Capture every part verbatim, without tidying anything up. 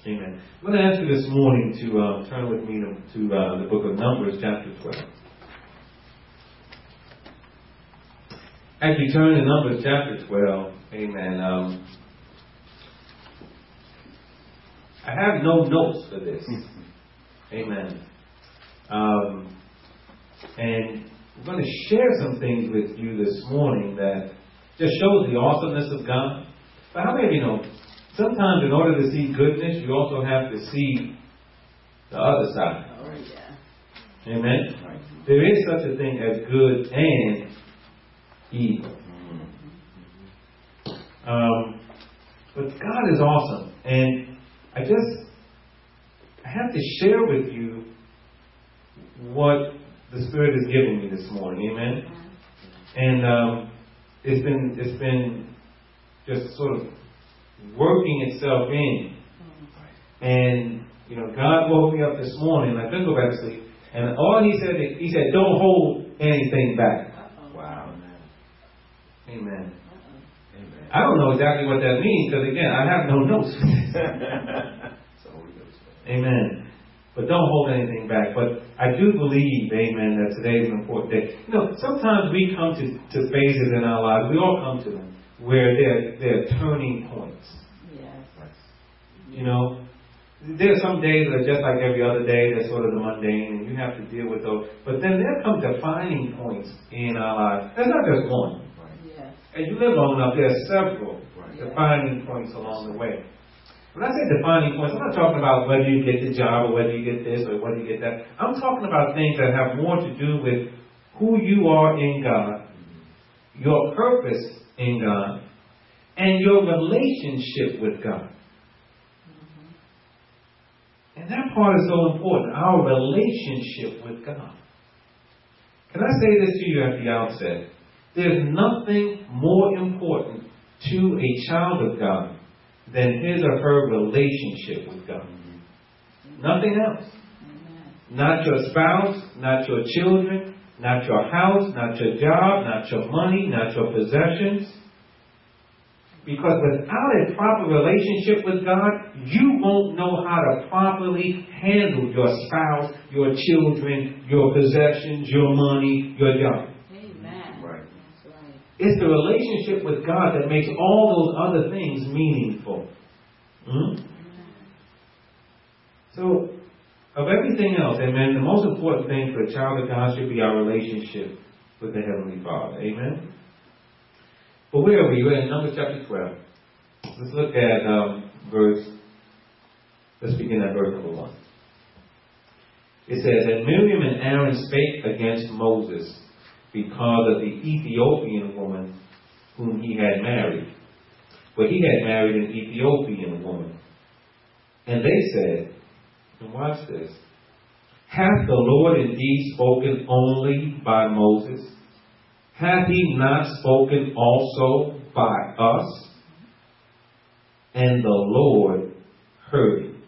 Amen. I'm going to ask you this morning to uh, turn with me to, to uh, the book of Numbers, chapter twelve. As we turn to Numbers, chapter twelve, amen, um, I have no notes for this. Amen. Um, and I'm going to share some things with you this morning that just shows the awesomeness of God. But how many of you know, sometimes in order to see goodness, you also have to see the other side. Oh, yeah. Amen? Right. There is such a thing as good and evil. Um, but God is awesome. And I just, I have to share with you what the Spirit is giving me this morning. Amen? And um, it's been, it's been just sort of working itself in. And, you know, God woke me up this morning, and I couldn't go back to sleep. And all he said, he said, don't hold anything back. Uh-oh. Wow. Amen. Uh-oh. Amen. I don't know exactly what that means, because again, I have no notes. Amen. But don't hold anything back. But I do believe, amen, that today is an important day. You know, sometimes we come to, to phases in our lives, we all come to them, where they're, they're turning points. Yes. You know, there are some days that are just like every other day, they're sort of the mundane, and you have to deal with those. But then there come defining points in our lives. There's not just one. Right. Yes. As you live long enough, there are several right. defining points along the way. When I say defining points, I'm not talking about whether you get the job or whether you get this or whether you get that. I'm talking about things that have more to do with who you are in God, your purpose in God, and your relationship with God. Mm-hmm. And that part is so important, our relationship with God. Can I say this to you at the outset? There's nothing more important to a child of God than his or her relationship with God. Mm-hmm. Nothing else. Mm-hmm. Not your spouse, not your children, not your house, not your job, not your money, not your possessions. Because without a proper relationship with God, you won't know how to properly handle your spouse, your children, your possessions, your money, your job. Amen. Right. That's right. It's the relationship with God that makes all those other things meaningful. Hmm? So, of everything else, amen, the most important thing for a child of God should be our relationship with the Heavenly Father. Amen? But where are we? We're in Numbers chapter twelve. Let's look at um, verse, let's begin at verse number one. It says, And Miriam and Aaron spake against Moses because of the Ethiopian woman whom he had married. For he had married an Ethiopian woman. And they said, and watch this, Hath the Lord indeed spoken only by Moses? Hath he not spoken also by us? And the Lord heard it.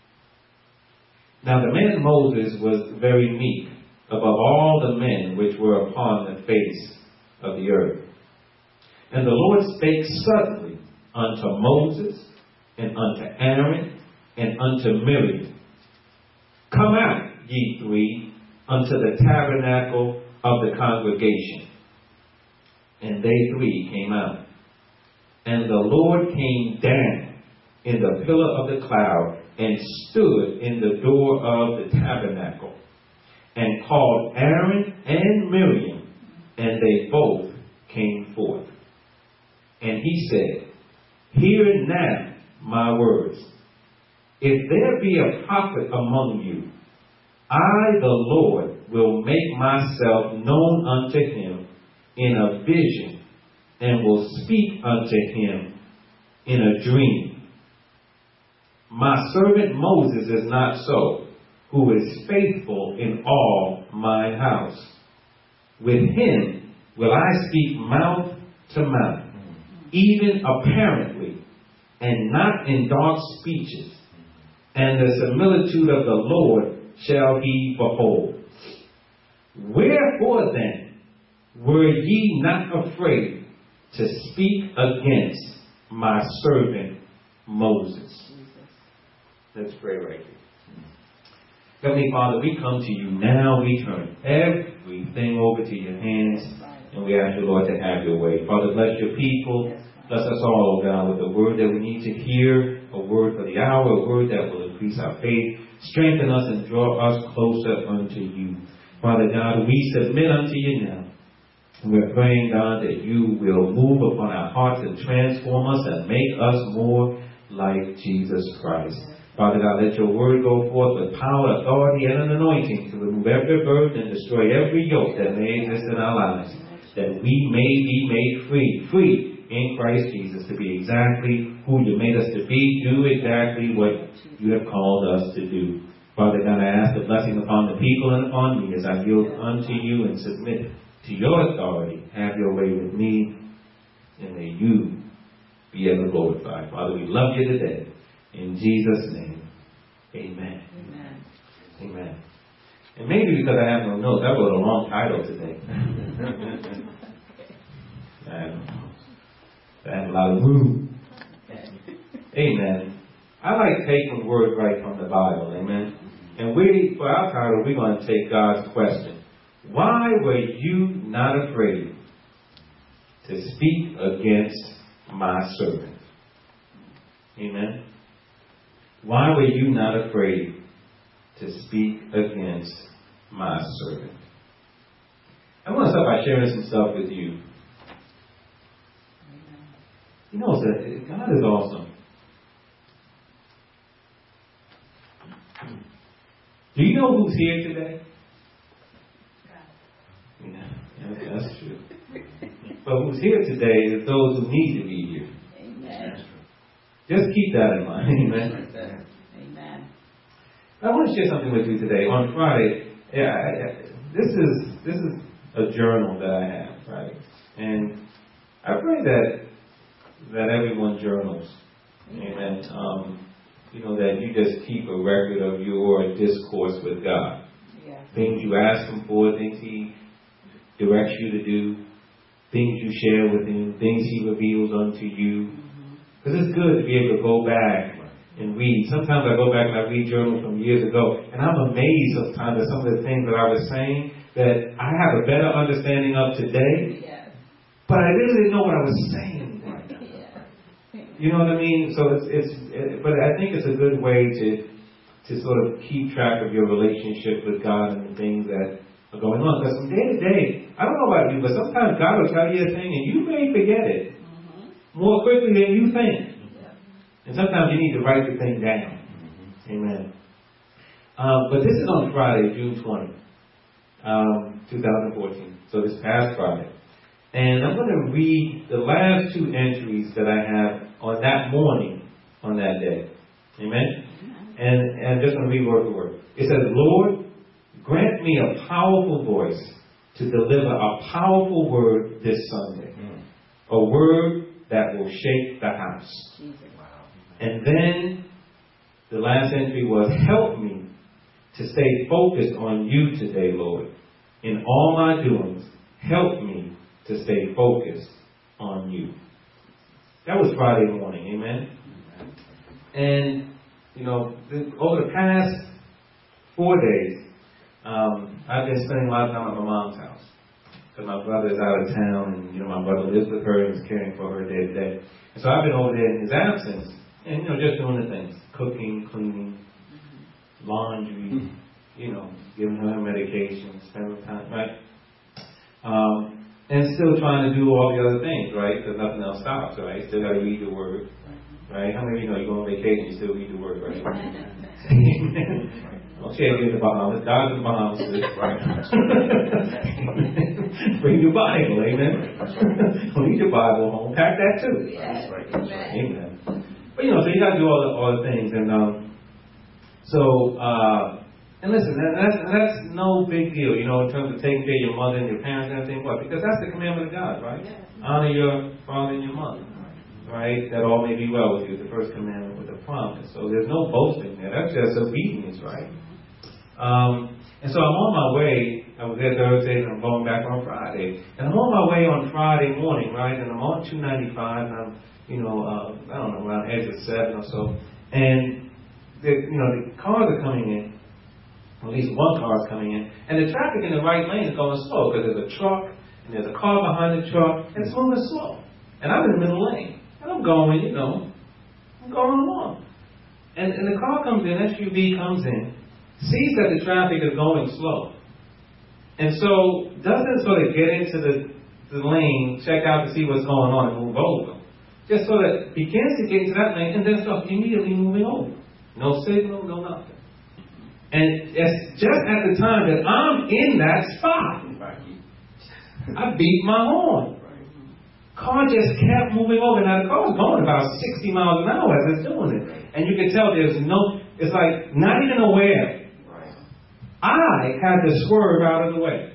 Now the man Moses was very meek above all the men which were upon the face of the earth. And the Lord spake suddenly unto Moses, and unto Aaron, and unto Miriam, Come out, ye three, unto the tabernacle of the congregation. And they three came out. And the Lord came down in the pillar of the cloud, and stood in the door of the tabernacle, and called Aaron and Miriam, and they both came forth. And he said, Hear now my words. If there be a prophet among you, I, the Lord, will make myself known unto him in a vision, and will speak unto him in a dream. My servant Moses is not so, who is faithful in all mine house. With him will I speak mouth to mouth, even apparently, and not in dark speeches. And the similitude of the Lord shall he behold. Wherefore then were ye not afraid to speak against my servant Moses? Let's pray right here. Heavenly Father, we come to you now. We turn everything over to your hands. And we ask you, Lord, to have your way. Father, bless your people. Bless us all, oh God, with the word that we need to hear, a word for the hour, a word that will increase our faith, strengthen us and draw us closer unto you. Father God, we submit unto you now. We're praying, God, that you will move upon our hearts and transform us and make us more like Jesus Christ. Father God, let your word go forth with power, authority, and an anointing to remove every burden and destroy every yoke that may exist in our lives, that we may be made free, free in Christ Jesus, to be exactly who you made us to be, do exactly what you have called us to do. Father God, I ask the blessing upon the people and upon me as I yield unto you and submit to your authority. Have your way with me, and may you be ever glorified. Father, we love you today. In Jesus' name, amen. Amen. Amen. And maybe because I have no notes, I wrote a long title today. I don't know. I have a lot of room. Amen. I like taking words right from the Bible. Amen. And we, for our title, we're going to take God's question. Why were you not afraid to speak against my servant? Amen. Why were you not afraid to speak against my servant? I want to start by sharing some stuff with you. You know, God is awesome. Do you know who's here today? Yeah, that's true. But who's here today is those who need to be here. Amen. Just keep that in mind. Amen. Amen. I want to share something with you today. On Friday, yeah, I, I, this is this is a journal that I have, right? And I pray that that everyone journals. Amen. Um, you know, that you just keep a record of your discourse with God. Yeah. Things you ask Him for, things He directs you to do, things you share with Him, things He reveals unto you. Because mm-hmm. it's good to be able to go back and read. Sometimes I go back and I read journals from years ago, and I'm amazed sometimes at some of the things that I was saying that I have a better understanding of today, yeah. but I really didn't know what I was saying. You know what I mean? So it's, it's it, but I think it's a good way to to sort of keep track of your relationship with God and the things that are going on. Because from day to day, I don't know about you, but sometimes God will tell you a thing and you may forget it mm-hmm. more quickly than you think. Yeah. And sometimes you need to write the thing down. Mm-hmm. Amen. Um, but this is on Friday, June twentieth, um, twenty fourteen. So this past Friday. And I'm going to read the last two entries that I have on that morning, on that day. Amen? And, and I'm just going to read word for word. It says, Lord, grant me a powerful voice to deliver a powerful word this Sunday. Mm. A word that will shake the house. Wow. And then the last entry was, help me to stay focused on you today, Lord. In all my doings, help me to stay focused on you. That was Friday morning, amen? And, you know, the, over the past four days, um, I've been spending a lot of time at my mom's house. Because my brother is out of town, and, you know, my brother lives with her and is caring for her day to day. And so I've been over there in his absence, and, you know, just doing the things. Cooking, cleaning, laundry, you know, giving her medication, spending time, right? Um, And still trying to do all the other things, right? Because nothing else stops, right? Still got to read the Word, right? How many of you know you go on vacation, you still read the Word, right? Don't share in the Bahamas. God's in the Bahamas, right? Bring your Bible, amen? Read your Bible home. Pack that too. Yes. Right. Amen. But, you know, so you got to do all the, all the things. And um, so, uh, And listen, that, that's, that's no big deal, you know, in terms of taking care of your mother and your parents and everything. What? Because that's the commandment of God, right? Yes. Honor your father and your mother, right? That all may be well with you. The first commandment with a promise. So there's no boasting there. That's just obedience, right? Um, and so I'm on my way. I was there Thursday and I'm going back on Friday. And I'm on my way on Friday morning, right? And I'm on two ninety-five and I'm, you know, uh, I don't know, around the edge of seven or so. And the, you know, the cars are coming in, at least one car is coming in, and the traffic in the right lane is going slow because there's a truck, and there's a car behind the truck, and it's moving slow. And I'm in the middle lane, and I'm going, you know, I'm going along. And, and the car comes in, S U V comes in, sees that the traffic is going slow, and so doesn't sort of get into the, the lane, check out to see what's going on and move over. Just sort of begins to get into that lane and then starts immediately moving over. No signal, no nothing. And it's just at the time that I'm in that spot, I beat my horn. Car just kept moving over. Now the car was going about sixty miles an hour as it's doing it. And you can tell there's no, it's like not even aware. I had to swerve out of the way.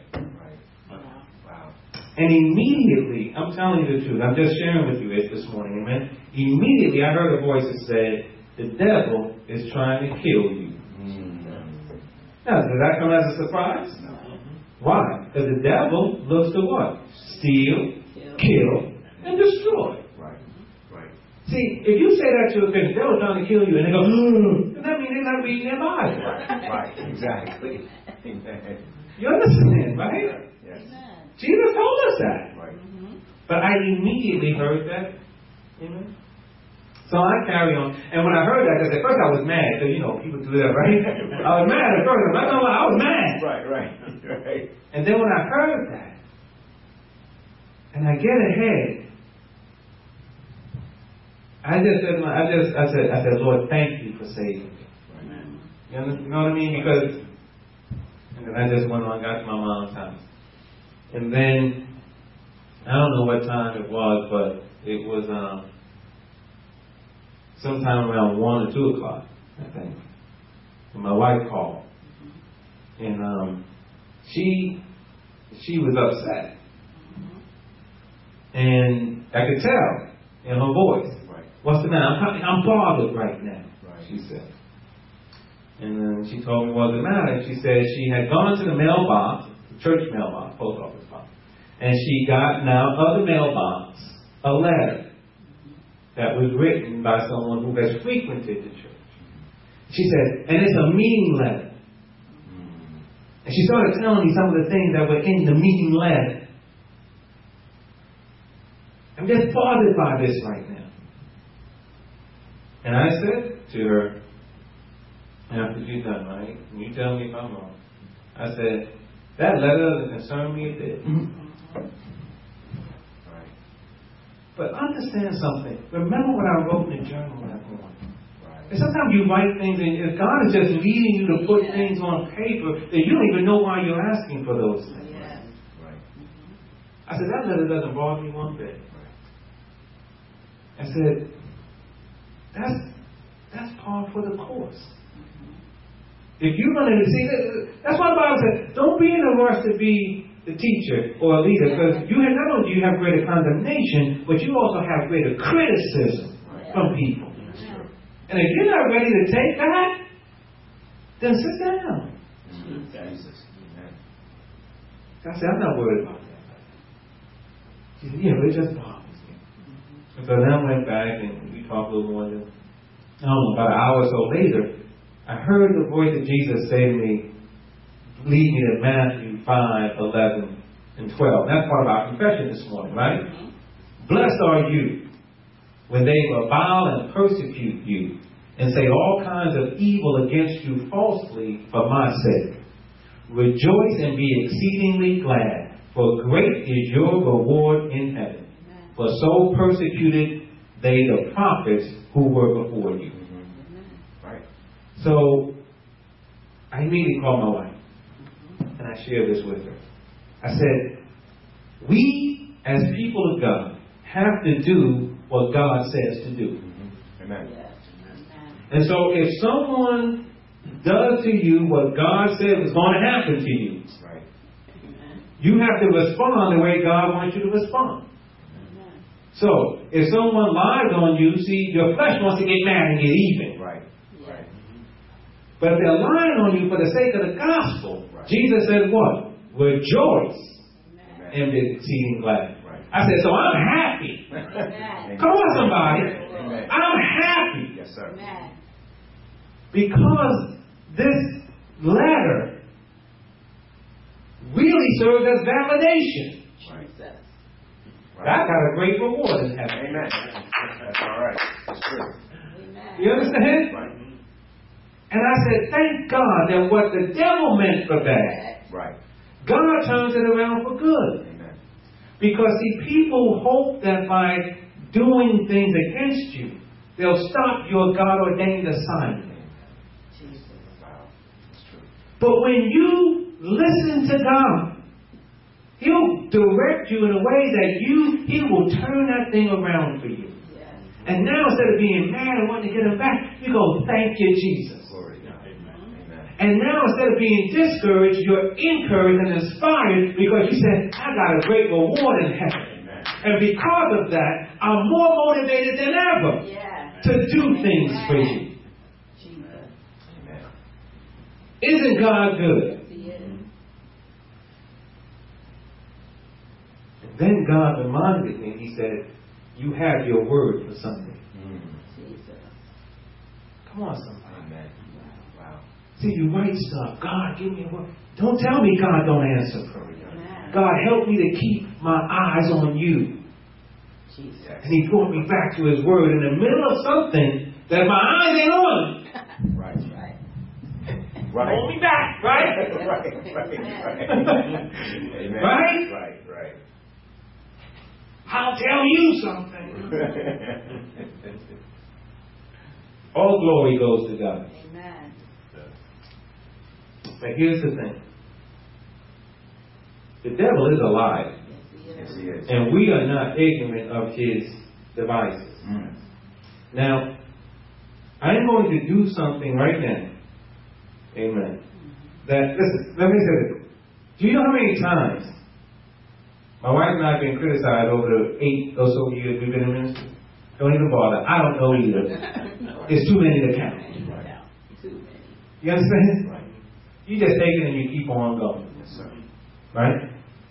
And immediately, I'm telling you the truth, I'm just sharing with you it this morning, amen. Immediately I heard a voice that said, the devil is trying to kill you. Mm-hmm. Now, did that come as a surprise? No. Why? Because the devil looks to what? Steal, kill, kill and destroy. Right. Right. See, if you say that to a Christian, the devil's trying to kill you, and they go, mm, then that means they're not reading their Bible. Right. Right. Exactly. You understand, right? Yes. Jesus told us that. Right. Mm-hmm. But I immediately heard that. Amen. So I carry on. And when I heard that, because at first I was mad, because, you know, people do that, right? I was mad at first. I'm not gonna lie, I was mad. Right, right, right. And then when I heard that, and I get ahead, I just said, I just, I said, I said, Lord, thank you for saving me. Amen. You know what I mean? Because, and then I just went on, got to my mom's house. And then, I don't know what time it was, but it was um, sometime around one or two o'clock, I think. And my wife called. And um, she she was upset. And I could tell in her voice. Right. What's the matter? I'm, I'm bothered right now, right. She said. And then she told me what's the matter. And she said she had gone to the mailbox, the church mailbox, post office box. And she got now of the mailbox a letter that was written by someone who has frequented the church. She said, and it's a meeting letter. And she started telling me some of the things that were in the meeting letter. I'm just bothered by this right now. And I said to her, after she's done, right? And you tell me if I'm wrong. I said, that letter doesn't concern me a bit. Right. But understand something. Remember what I wrote in the journal that morning. And sometimes you write things and if God is just leading you to put yeah. things on paper that you don't even know why you're asking for those things. Yeah. Right. I said, that letter doesn't bother me one bit. Right. I said, that's that's par for the course. If you're going to see, that's why the Bible says, don't be in a rush to be the teacher or a leader, because you have, not only do you have greater condemnation, but you also have greater criticism right. from people. And if you're not ready to take that, then sit down. Jesus. I said, I'm not worried about that. She said, yeah, but it just bothers me. And so then I went back and we talked a little more. Than, I don't know, about an hour or so later, I heard the voice of Jesus say to me, lead me to Matthew five, eleven, and twelve. That's part of our confession this morning, right? Mm-hmm. Blessed are you when they revile and persecute you, and say all kinds of evil against you falsely for my sake. Rejoice and be exceedingly glad, for great is your reward in heaven. Amen. For so persecuted they the prophets who were before you. Mm-hmm. Right. So, I immediately called my wife, and I shared this with her. I said, we as people of God have to do what God says to do. Mm-hmm. Amen. Yes. And so if someone does to you what God says is going to happen to you, right. you have to respond the way God wants you to respond. Amen. So if someone lies on you, see, your flesh wants to get mad and get even. Right. Right. But if they're lying on you for the sake of the gospel, right. Jesus said what? Rejoice Amen. And be exceeding glad. I said, so I'm happy. Amen. Come on, somebody. Amen. I'm happy. Yes, sir. Amen. Because this letter really serves as validation. Jesus. I got a great reward in heaven. Amen. That's all right. That's true. Amen. You understand? Right. And I said, thank God that what the devil meant for bad, Right. God turns it around for good. Amen. Because, see, people hope that by doing things against you, they'll stop your God-ordained assignment. Jesus. Wow. That's true. But when you listen to God, He'll direct you in a way that you, He will turn that thing around for you. Yes. And now instead of being mad and wanting to get Him back, you go, thank you, Jesus. Glory to God. Amen. Amen. And now instead of being discouraged, you're encouraged and inspired because you said, I got a great reward in heaven. Amen. And because of that, I'm more motivated than ever Yeah. to do things for you. Jesus. Amen. Isn't God good? He is. Then God reminded me, He said, you have your word for Sunday. Mm. Jesus. Come on, somebody. Amen. Wow. See, you write stuff. God, give me a word. Don't tell me God don't answer prayer. Amen. God, help me to keep my eyes on you. Jesus. And He brought me back to His word in the middle of something that my eyes ain't on. Right. Right. Right. Hold me back, right? right. Right. Right. Amen. Right? Right. Right. I'll tell you something. All glory goes to God. Amen. But here's the thing. The devil is alive. Yes, he is. Yes, he is. And we are not ignorant of his devices. Mm. Now, I'm going to do something right now. Amen. That, listen, let me say this. Do you know how many times my wife and I have been criticized over the eight or so years we've been in ministry? Don't even bother. I don't know either. It's too many to count. Too many. You understand? Right. You just take it and you keep on going. Yes, sir. Right?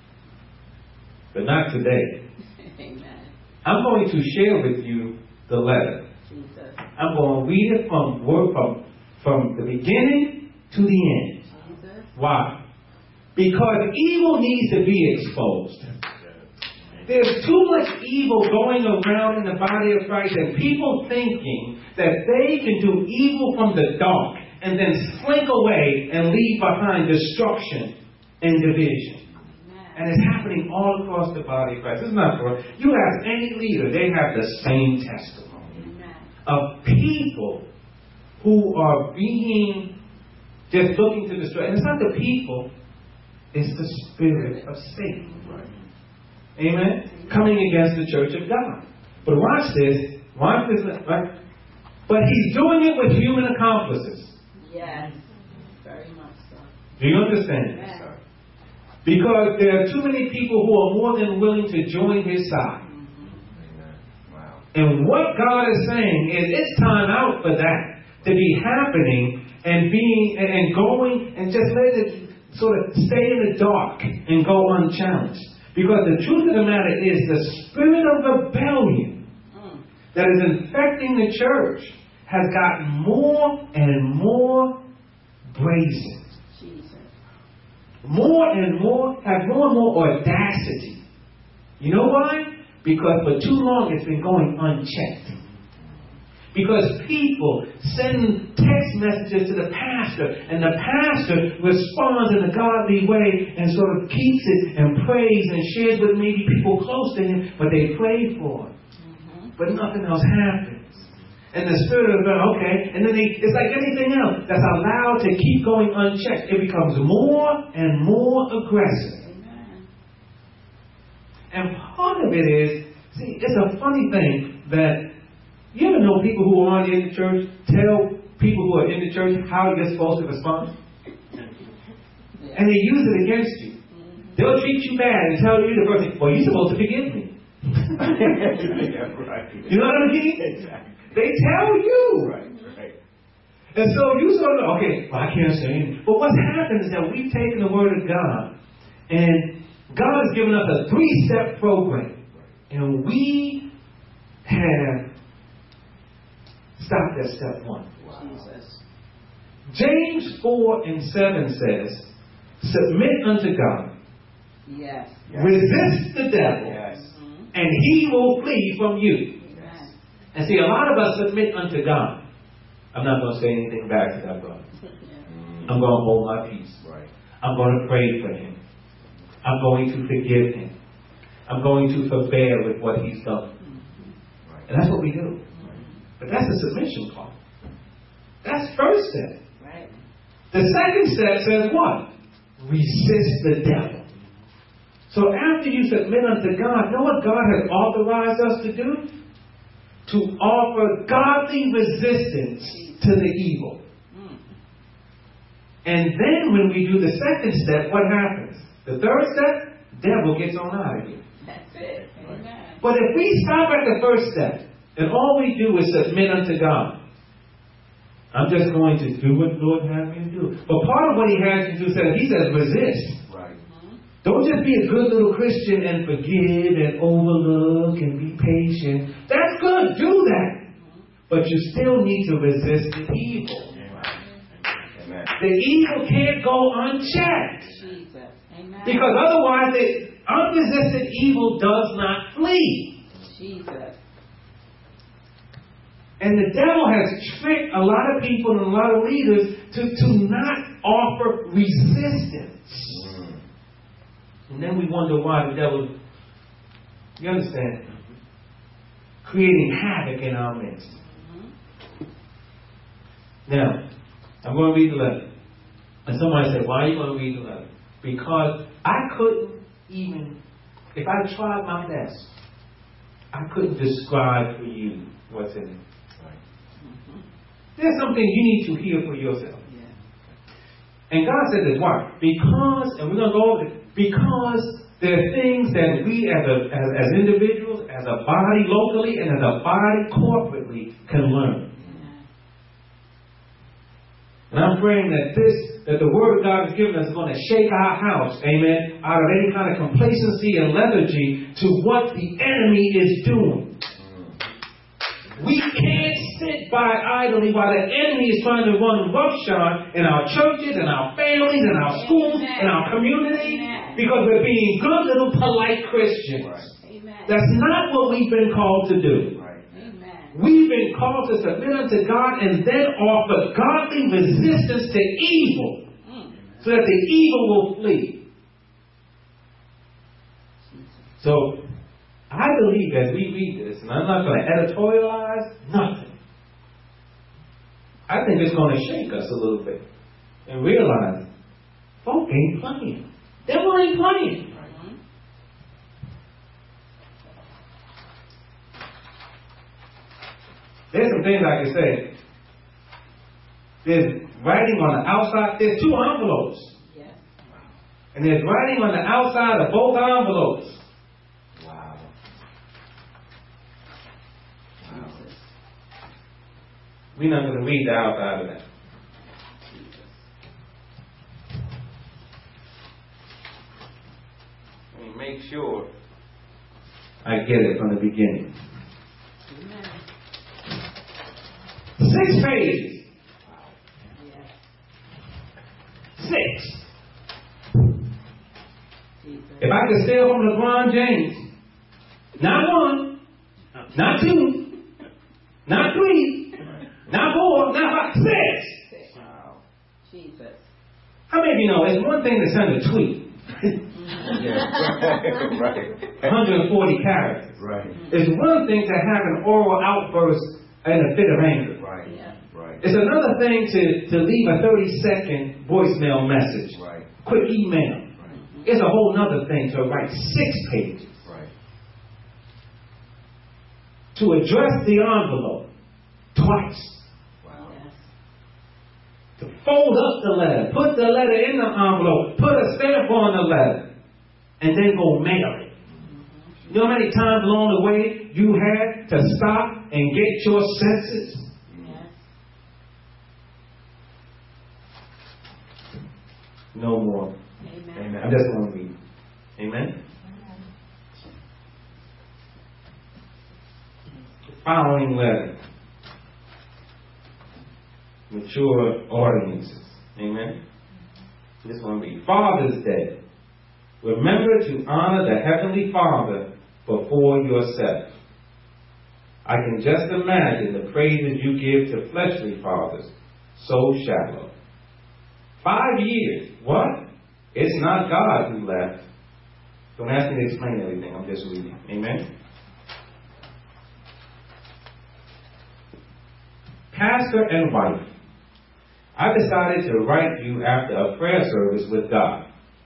But not today. Amen. I'm going to share with you the letter. Jesus. I'm going to read it from word from, from the beginning to the end. Jesus. Why? Because evil needs to be exposed. There's too much evil going around in the body of Christ and people thinking that they can do evil from the dark and then slink away and leave behind destruction and division. Amen. And it's happening all across the body of Christ. It's not for you ask any leader, they have the same testimony Amen. of people who are being just looking to destroy. And it's not the people, it's the spirit of Satan. Right. Amen? Coming against the church of God. But watch this. Watch this. Right? But he's doing it with human accomplices. Yes. Very much so. Do you understand? Yes, sir. Because there are too many people who are more than willing to join his side. Amen. Wow. And what God is saying is it's time out for that to be happening and being and, and going and just let it sort of stay in the dark and go unchallenged. Because the truth of the matter is the spirit of rebellion Mm. that is infecting the church has gotten more and more brazen. Jesus. More and more, have more and more audacity. You know why? Because for too long it's been going unchecked. Because people send text messages to the pastor, and the pastor responds in a godly way and sort of keeps it and prays and shares with maybe people close to him, but they pray for him. Mm-hmm. But nothing else happens. And the spirit of God, okay, and then they, it's like anything else that's allowed to keep going unchecked. It becomes more and more aggressive. Amen. And part of it is, see, it's a funny thing that you ever know people who aren't in the church tell people who are in the church how you're supposed to respond? Yeah. And they use it against you. Mm-hmm. They'll treat you bad and tell you the person, well, you're supposed to forgive me. Yeah, right. You know what I mean? Exactly. They tell you. Right, right. And so you sort of, okay, well, I can't say anything. But what's happened is that we've taken the Word of God, and God has given us a three-step program. And we have stopped at step one. Jesus. James four and seven says, submit unto God. Yes. Yes. Resist the devil. Yes. Mm-hmm. And he will flee from you. Yes. And see, a lot of us submit unto God. I'm not going to say anything back to that brother. I'm going to hold my peace. Right. I'm going to pray for him. I'm going to forgive him. I'm going to forbear with what he's done. Right. And that's what we do. But that's the submission part. That's first step. Right. The second step says what? Resist the devil. So after you submit unto God, know what God has authorized us to do? To offer godly resistance to the evil. Mm. And then when we do the second step, what happens? The third step, devil gets on out of here. That's it. Amen. But if we stop at the first step, and all we do is submit unto God, I'm just going to do what the Lord has me to do. But part of what he has you do, says, he says resist. Right. Don't just be a good little Christian and forgive and overlook and be patient. That's good. Do that. But you still need to resist the evil. Amen. The evil can't go unchecked. Jesus. Amen. Because otherwise, the unresisted evil does not flee. Jesus. And the devil has tricked a lot of people and a lot of leaders to, to not offer resistance. Mm. And then we wonder why the devil, you understand, creating havoc in our midst. Mm-hmm. Now, I'm going to read the letter. And somebody said, why are you going to read the letter? Because I couldn't even, if I tried my best, I couldn't describe for you what's in it. Mm-hmm. There's something you need to hear for yourself. Yeah. And God said this, why? Because, and we're going to go over it, because there are things that we as, a, as, as individuals, as a body locally, and as a body corporately can learn. And I'm praying that this, that the Word of God has given us is going to shake our house, amen, out of any kind of complacency and lethargy to what the enemy is doing. We can't sit by idly while the enemy is trying to run roughshod in our churches, in our families, in our schools, in our community, because we're being good little polite Christians. Amen. That's not what we've been called to do. Amen. We've been called to submit unto God and then offer godly resistance to evil Mm. so that the evil will flee. So, I believe as we read this, and I'm not going to editorialize nothing, I think it's going to shake us a little bit and realize, folk ain't playing. Devil ain't playing. Mm-hmm. There's some things I can say. There's writing on the outside. There's two envelopes. Yes. And there's writing on the outside of both envelopes. Wow. Wow. Jesus. We're not going to read the outside of that. Jesus. Let me make sure I get it from the beginning. Amen. Six pages. Yes. Six. Jesus. If I could steal from LeBron James, not one, not two, not three, not four, not five, six. Wow. Jesus. How many of you know it's one thing to send a tweet, Yeah. Right. one hundred forty characters. Right. It's one thing to have an oral outburst and a fit of anger. Right. Yeah. Right. It's another thing to, to leave a thirty second voicemail message, Right. quick email. Right. It's a whole other thing to write six pages, Right. to address the envelope twice, Wow. Yes. to fold up the letter, put the letter in the envelope, put a stamp on the letter, and then go mail it. You know how many times along the way you had to stop and get your senses? Yes. No more. Amen. Amen. I just want to read. Amen? The following letter. mature audiences. Amen. This one be Father's Day. Remember to honor the Heavenly Father before yourself. I can just imagine the praises you give to fleshly fathers. So shallow. Five years. What? It's not God who left. Don't ask me to explain everything. I'm just reading. Amen. Pastor and wife. I decided to write you after a prayer service with God.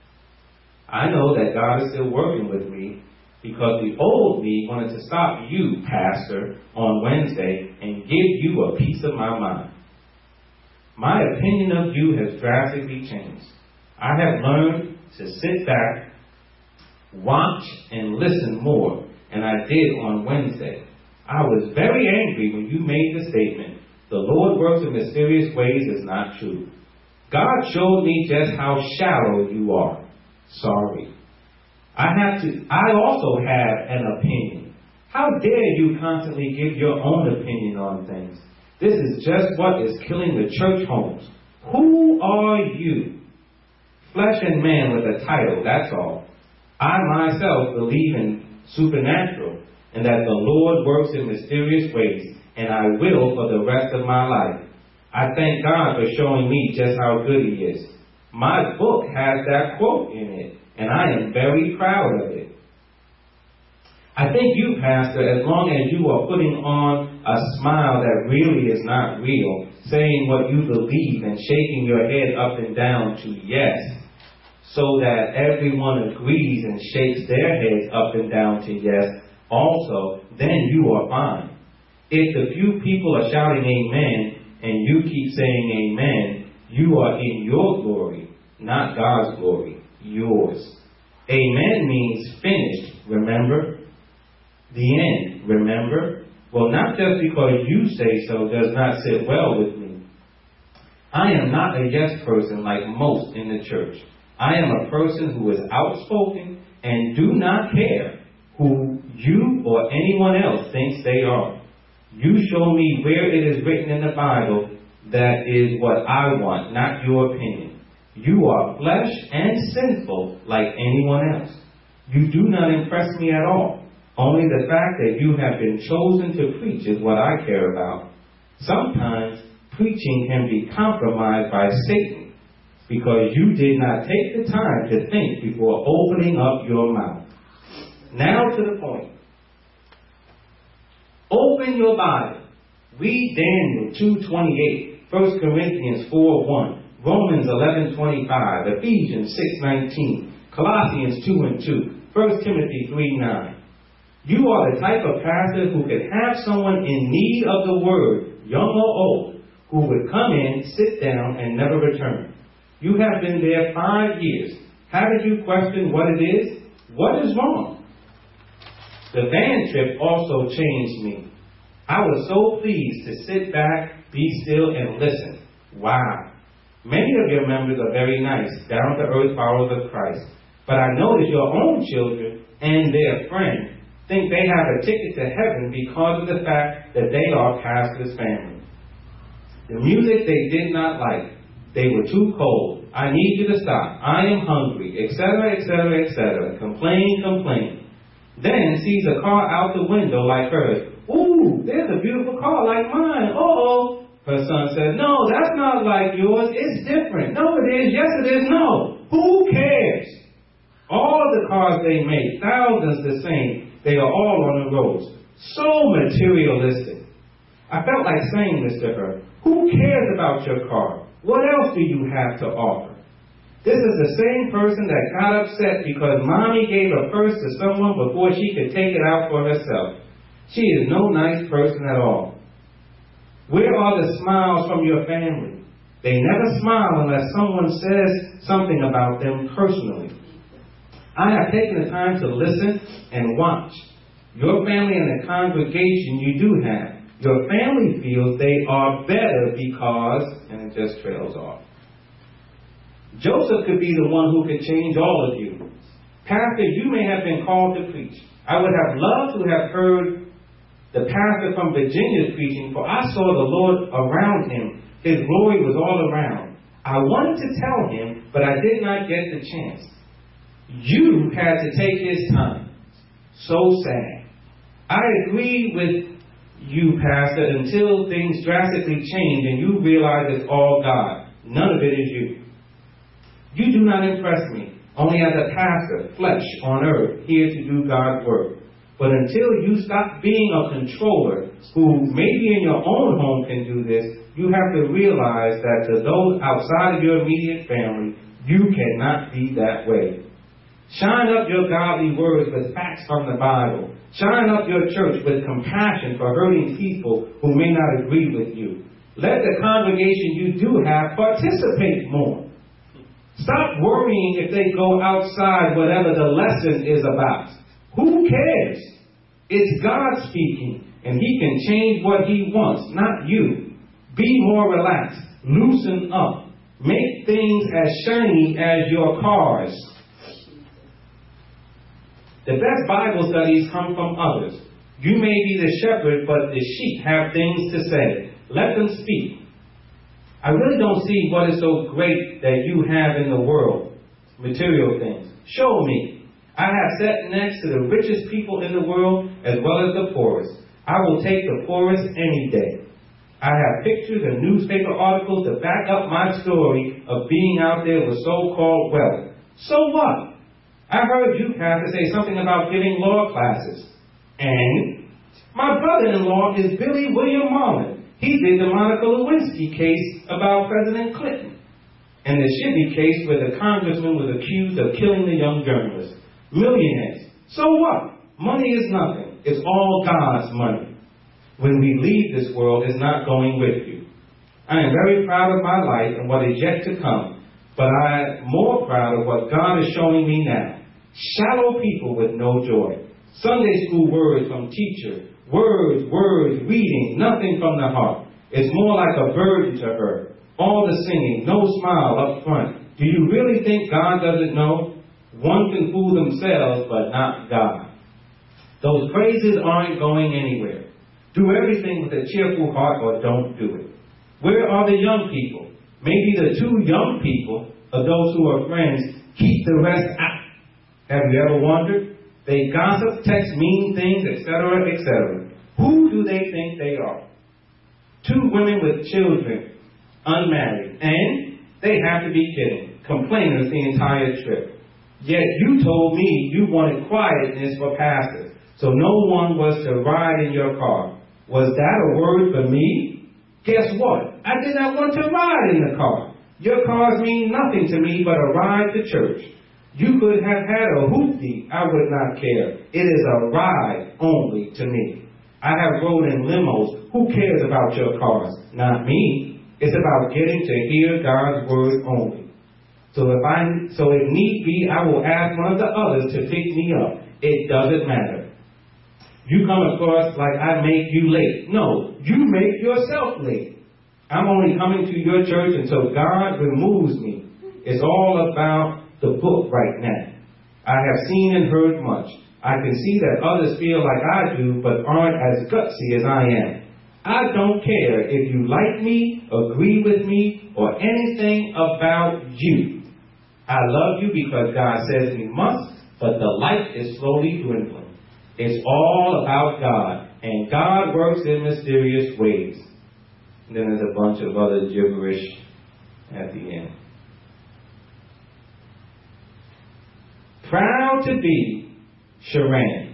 I know that God is still working with me because the old me wanted to stop you, Pastor, on Wednesday and give you a piece of my mind. My opinion of you has drastically changed. I have learned to sit back, watch, and listen more, and I did on Wednesday. I was very angry when you made the statement, "The Lord works in mysterious ways," is not true. God showed me just how shallow you are. Sorry. I have to, I also have an opinion. How dare you constantly give your own opinion on things? This is just what is killing the church homes. Who are you? Flesh and man with a title, that's all. I myself believe in supernatural and that the Lord works in mysterious ways, and I will for the rest of my life. I thank God for showing me just how good He is. My book has that quote in it, and I am very proud of it. I think you, Pastor, as long as you are putting on a smile that really is not real, saying what you believe and shaking your head up and down to yes, so that everyone agrees and shakes their heads up and down to yes also, then you are fine. If the few people are shouting amen and you keep saying amen, you are in your glory, not God's glory, yours. Amen means finished, remember? The end, remember? Well, not just because you say so does not sit well with me. I am not a yes person like most in the church. I am a person who is outspoken and do not care who you or anyone else thinks they are. You show me where it is written in the Bible that is what I want, not your opinion. You are flesh and sinful like anyone else. You do not impress me at all. Only the fact that you have been chosen to preach is what I care about. Sometimes preaching can be compromised by Satan because you did not take the time to think before opening up your mouth. Now to the point. Open your Bible. Read Daniel two twenty-eight, First Corinthians four one, Romans eleven twenty-five, Ephesians six nineteen, Colossians two and two, First Timothy three nine. You are the type of pastor who could have someone in need of the word, young or old, who would come in, sit down, and never return. You have been there five years. Haven't you questioned what it is? What is wrong? The van trip also changed me. I was so pleased to sit back, be still, and listen. Wow. Many of your members are very nice, down-to-earth followers of Christ. But I notice your own children and their friends think they have a ticket to heaven because of the fact that they are pastor's family. The music they did not like. They were too cold. I need you to stop. I am hungry, et cetera, et cetera, et cetera. Complain, complain. Then sees a car out the window like hers. Ooh, there's a beautiful car like mine. Uh-oh. Her son says, no, that's not like yours. It's different. No, it is. Yes, it is. No. Who cares? All of the cars they make, thousands the same. They are all on the roads. So materialistic. I felt like saying this to her. Who cares about your car? What else do you have to offer? This is the same person that got upset because mommy gave a purse to someone before she could take it out for herself. She is no nice person at all. Where are the smiles from your family? They never smile unless someone says something about them personally. I have taken the time to listen and watch. Your family and the congregation you do have. Your family feels they are better because, and it just trails off. Joseph could be the one who could change all of you. Pastor, you may have been called to preach. I would have loved to have heard the pastor from Virginia's preaching, for I saw the Lord around him. His glory was all around. I wanted to tell him, but I did not get the chance. You had to take his time. So sad. I agree with you, Pastor, until things drastically change and you realize it's all God. None of it is you. You do not impress me, only as a pastor, flesh on earth, here to do God's work. But until you stop being a controller, who maybe in your own home can do this, you have to realize that to those outside of your immediate family, you cannot be that way. Shine up your godly words with facts from the Bible. Shine up your church with compassion for hurting people who may not agree with you. Let the congregation you do have participate more. Stop worrying if they go outside whatever the lesson is about. Who cares? It's God speaking, and He can change what He wants, not you. Be more relaxed. Loosen up. Make things as shiny as your cars. The best Bible studies come from others. You may be the shepherd, but the sheep have things to say. Let them speak. I really don't see what is so great that you have in the world. Material things. Show me. I have sat next to the richest people in the world as well as the poorest. I will take the poorest any day. I have pictures and newspaper articles to back up my story of being out there with so-called wealth. So what? I heard you, Pastor, say something about giving law classes. And my brother-in-law is Billy William Marlin. He did the Monica Lewinsky case about President Clinton. And the Shibby case where the congressman was accused of killing the young journalist. Millionaires. So what? Money is nothing. It's all God's money. When we leave this world, it's not going with you. I am very proud of my life and what is yet to come. But I am more proud of what God is showing me now. Shallow people with no joy. Sunday school words from teacher. Words, words, reading, nothing from the heart. It's more like a burden to her. All the singing, no smile up front. Do you really think God doesn't know? One can fool themselves, but not God. Those praises aren't going anywhere. Do everything with a cheerful heart or don't do it. Where are the young people? Maybe the two young people of those who are friends keep the rest out. Have you ever wondered? They gossip, text mean things, et cetera, et cetera. Who do they think they are? Two women with children, unmarried, and they have to be kidding. Complainers the entire trip. Yet you told me you wanted quietness for pastors, so no one was to ride in your car. Was that a word for me? Guess what? I did not want to ride in the car. Your cars mean nothing to me but a ride to church. You could have had a hoopty. I would not care. It is a ride only to me. I have rode in limos. Who cares about your cars? Not me. It's about getting to hear God's word only. So if I, so if need be, I will ask one of the others to pick me up. It doesn't matter. You come across like I make you late. No, you make yourself late. I'm only coming to your church until God removes me. It's all about the book right now. I have seen and heard much. I can see that others feel like I do, but aren't as gutsy as I am. I don't care if you like me, agree with me, or anything about you. I love you because God says we must, but the light is slowly dwindling. It's all about God, and God works in mysterious ways. And then there's a bunch of other gibberish at the end. Proud to be Sharon.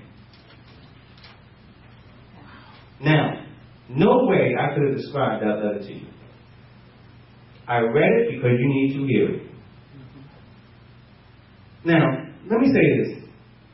Now, no way I could have described that letter to you. I read it because you need to hear it. Now, let me say this.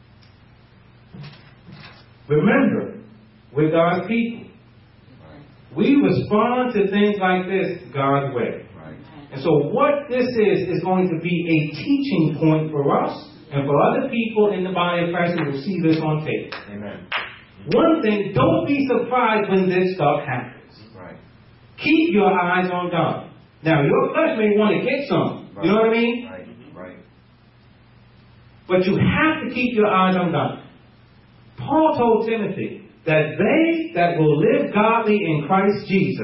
Remember, we're God's people. We respond to things like this God's way. And so what this is, is going to be a teaching point for us and for other people in the body of Christ who will see this on tape. Amen. One thing, don't be surprised when this stuff happens. Right. Keep your eyes on God. Now, your flesh may want to get some. Right. You know what I mean? Right. Right. But you have to keep your eyes on God. Paul told Timothy that they that will live godly in Christ Jesus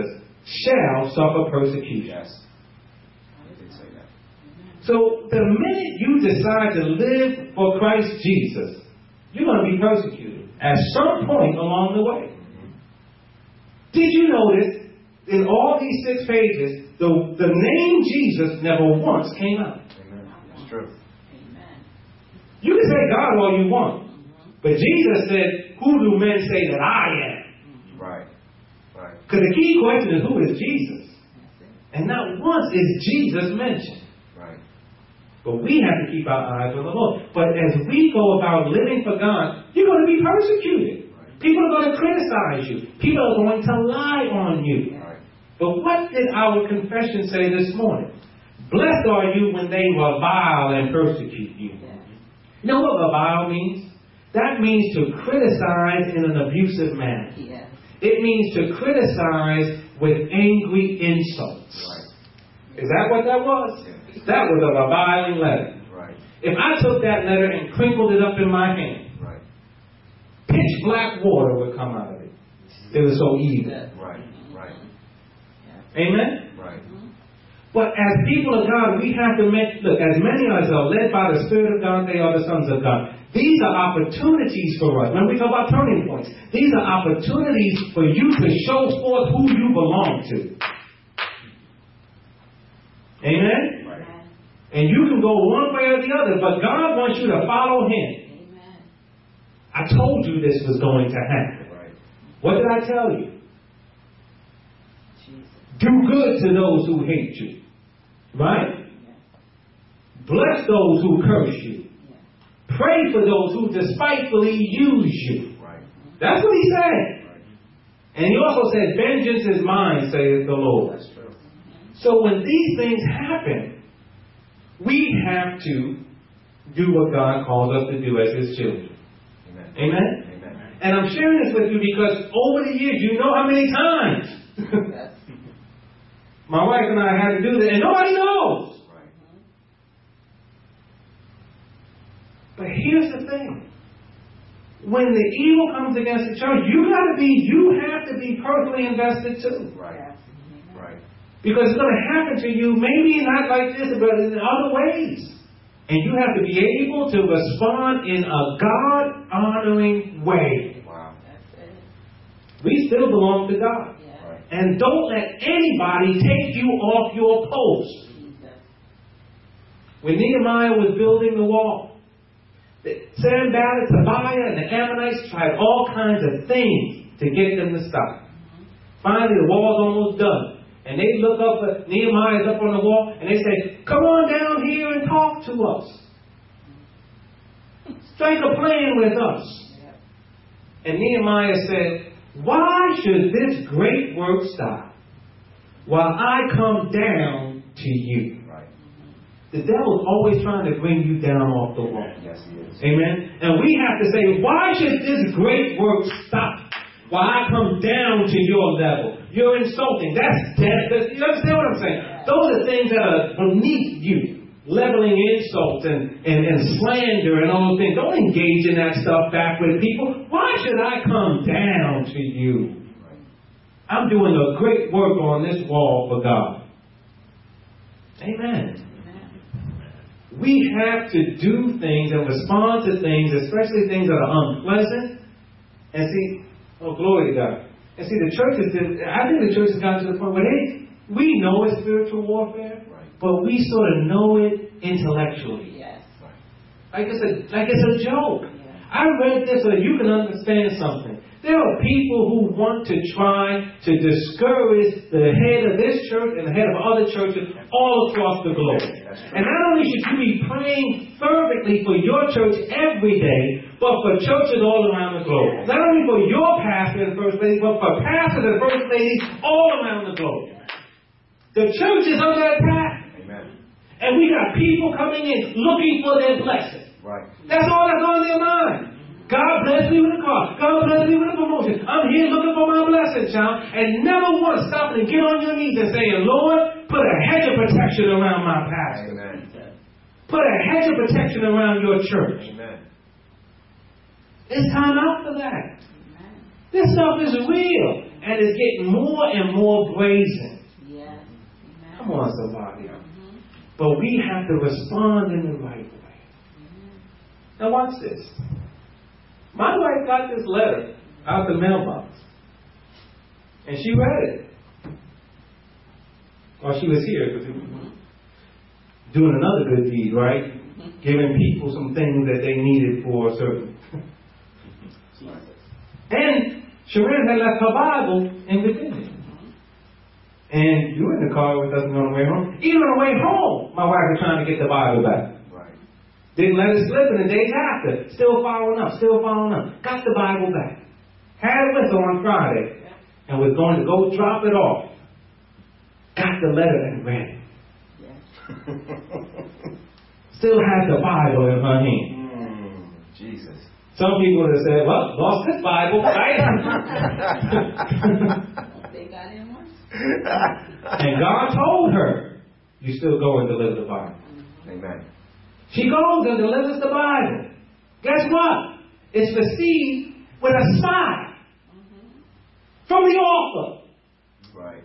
shall suffer persecution. Yes. I did say that. So the minute you decide to live for Christ Jesus, you're going to be persecuted at some point along the way. Did you notice in all these six pages, the, the name Jesus never once came out? Amen. That's true. Amen. You can say God all you want, but Jesus said, who do men say that I am? Right. Right. Because the key question is, who is Jesus? And not once is Jesus mentioned. Right. But we have to keep our eyes on the Lord. But as we go about living for God, you're going to be persecuted. Right. People are going to criticize you. People are going to lie on you. Right. But what did our confession say this morning? Blessed are you when they revile and persecute you. You know what revile means? That means to criticize in an abusive manner. Yes. It means to criticize with angry insults. Right. Is that what that was? Yes. That was a reviling letter. Right. If I took that letter and crinkled it up in my hand, Right. pitch black water would come out of it. It was so evil. Right. Right. Amen? Right. But as people of God, we have to make, look, as many as are led by the Spirit of God, they are the sons of God. These are opportunities for us. When we talk about turning points, these are opportunities for you to show forth who you belong to. Amen? Right. And you can go one way or the other, but God wants you to follow Him. Amen. I told you this was going to happen. Right. What did I tell you? Jesus. Do good to those who hate you. Right? Bless those who curse you. Pray for those who despitefully use you. Right. That's what He said. Right. And He also said, vengeance is mine, saith the Lord. That's true. So when these things happen, we have to do what God calls us to do as His children. Amen. Amen? Amen. And I'm sharing this with you because over the years, you know how many times my wife and I had to do this, and nobody knows. Right. But here's the thing. When the evil comes against the church, you gotta be, you have to be personally invested too. Right. Right. Because it's going to happen to you, maybe not like this, but in other ways. And you have to be able to respond in a God-honoring way. Wow. That's it. We still belong to God. Yeah. Right. And don't let anybody take you off your post. Jesus. When Nehemiah was building the wall, Sanballat, Tobiah, and the Ammonites tried all kinds of things to get them to stop. Finally, the wall's almost done. And they look up at Nehemiah's up on the wall, and they say, come on down here and talk to us. Strike a plan with us. And Nehemiah said, why should this great work stop while I come down to you? Right. The devil's always trying to bring you down off the wall. Yes, he is. Amen? And we have to say, why should this great work stop while I come down to your level? You're insulting. That's death. You understand what I'm saying? Those are things that are beneath you. Leveling insults and, and, and slander and all those things. Don't engage in that stuff back with people. Why should I come down to you? I'm doing a great work on this wall for God. Amen. We have to do things and respond to things, especially things that are unpleasant. And see, oh, glory to God. And see, the church is, I think the church has gotten to the point where they, we know it's spiritual warfare, Right. but we sort of know it intellectually. Yes. Right. Like it's a, like it's a joke. Yeah. I read this so that you can understand something. There are people who want to try to discourage the head of this church and the head of other churches all across the globe. That's true. And not only should you be praying fervently for your church every day, but for churches all around the globe. Not only for your pastor and first lady, but for pastors and first ladies all around the globe. The church is under attack. Amen. And we got people coming in looking for their blessing. Right. That's all that's on their mind. God bless me with a car. God bless me with a promotion. I'm here looking for my blessing, child. And never once stopping and get on your knees and saying, Lord, put a hedge of protection around my pastor. Amen. Put a hedge of protection around your church. Amen. It's time out for that. Amen. This stuff is real. and it's getting more and more brazen. Yes. Amen. Come on, somebody. Mhm. But we have to respond in the right way. Mhm. Now watch this. My wife got this letter out the mailbox. And she read it. While she was here, because doing another good deed, right? Giving people some things that they needed for a certain. Jesus. And Sharon had left her Bible in Virginia. And you were in the car with us on the way home. Even on the way home, my wife was trying to get the Bible back. Right. Didn't let it slip in the days after. Still following up, still following up. Got the Bible back. Had it with her on Friday. And was going to go drop it off. Got the letter and read it. Yes. Still had the Bible in her hand. Mm, Jesus. Some people would have said, well, lost this Bible, right? They got in one. And God told her, you still go and deliver the Bible. Amen. She goes and delivers the Bible. Guess what? It's received with a smile from the author. Right.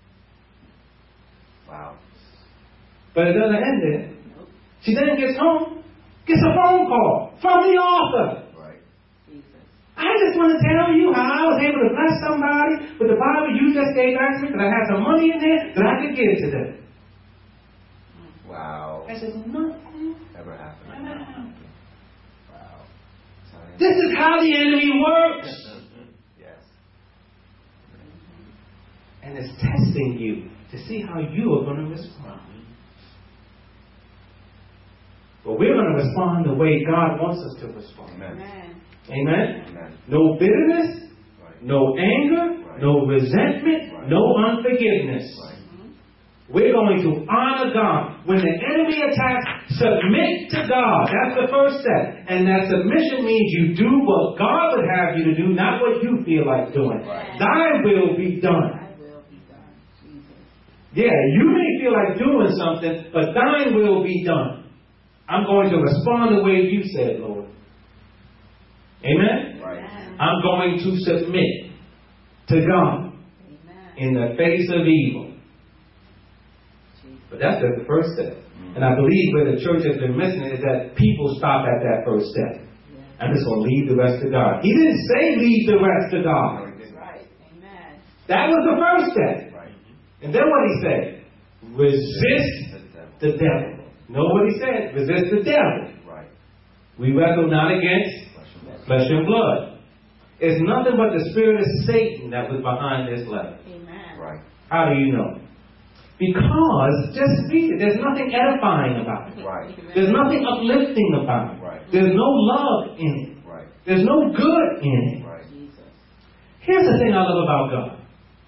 Wow. But it doesn't end there. She then gets home, gets a phone call from the author. Right. Jesus. I just want to tell you how I was able to bless somebody with the Bible you just gave back to me because I had some money in there that I could give to them. Wow. I said, nothing Never happened. happened. Wow. Sorry. This is how the enemy works. Yes. And it's testing you to see how you are going to respond. But we're going to respond the way God wants us to respond. Amen. Amen. Amen? Amen. No bitterness, Right. no anger, Right. no resentment, Right. no unforgiveness. Right. We're going to honor God. When the enemy attacks, submit to God. That's the first step. And that submission means you do what God would have you to do, not what you feel like doing. Right. Thy will be done. I will be done. Jesus. Yeah, you may feel like doing something, but thine will be done. I'm going to respond the way you said, Lord. Amen? Right. Amen. I'm going to submit to God Amen. in the face of evil. Jesus. But that's just the first step. And I believe where the church has been missing it is that people stop at that first step. Yes. I'm just going to leave the rest to God. He didn't say leave the rest to God. That's right. Amen. That was the first step. Right. And then what he said? Resist the devil. Know what he said? Resist the devil. Right. We wrestle not against flesh and blood. It's nothing but the spirit of Satan that was behind this letter. Amen. Right. How do you know? Because, just read it, there's nothing edifying about it. Right. There's nothing uplifting about it. Right. There's no love in it. Right. There's no good in it. Right. Jesus. Here's the thing I love about God.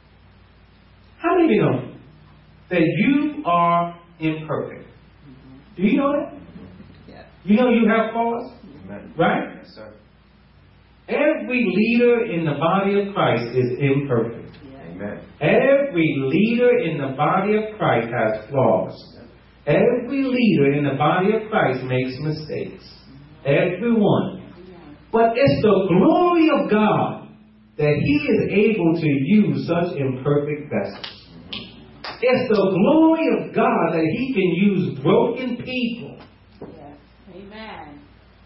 How many of you know that you are imperfect? Do you know that? Yes. You know you have flaws, Amen. right? Yes, sir. Every leader in the body of Christ is imperfect. Yes. Amen. Every leader in the body of Christ has flaws. Every leader in the body of Christ makes mistakes. Everyone. But it's the glory of God that He is able to use such imperfect vessels. It's the glory of God that He can use broken people. Yes. Amen.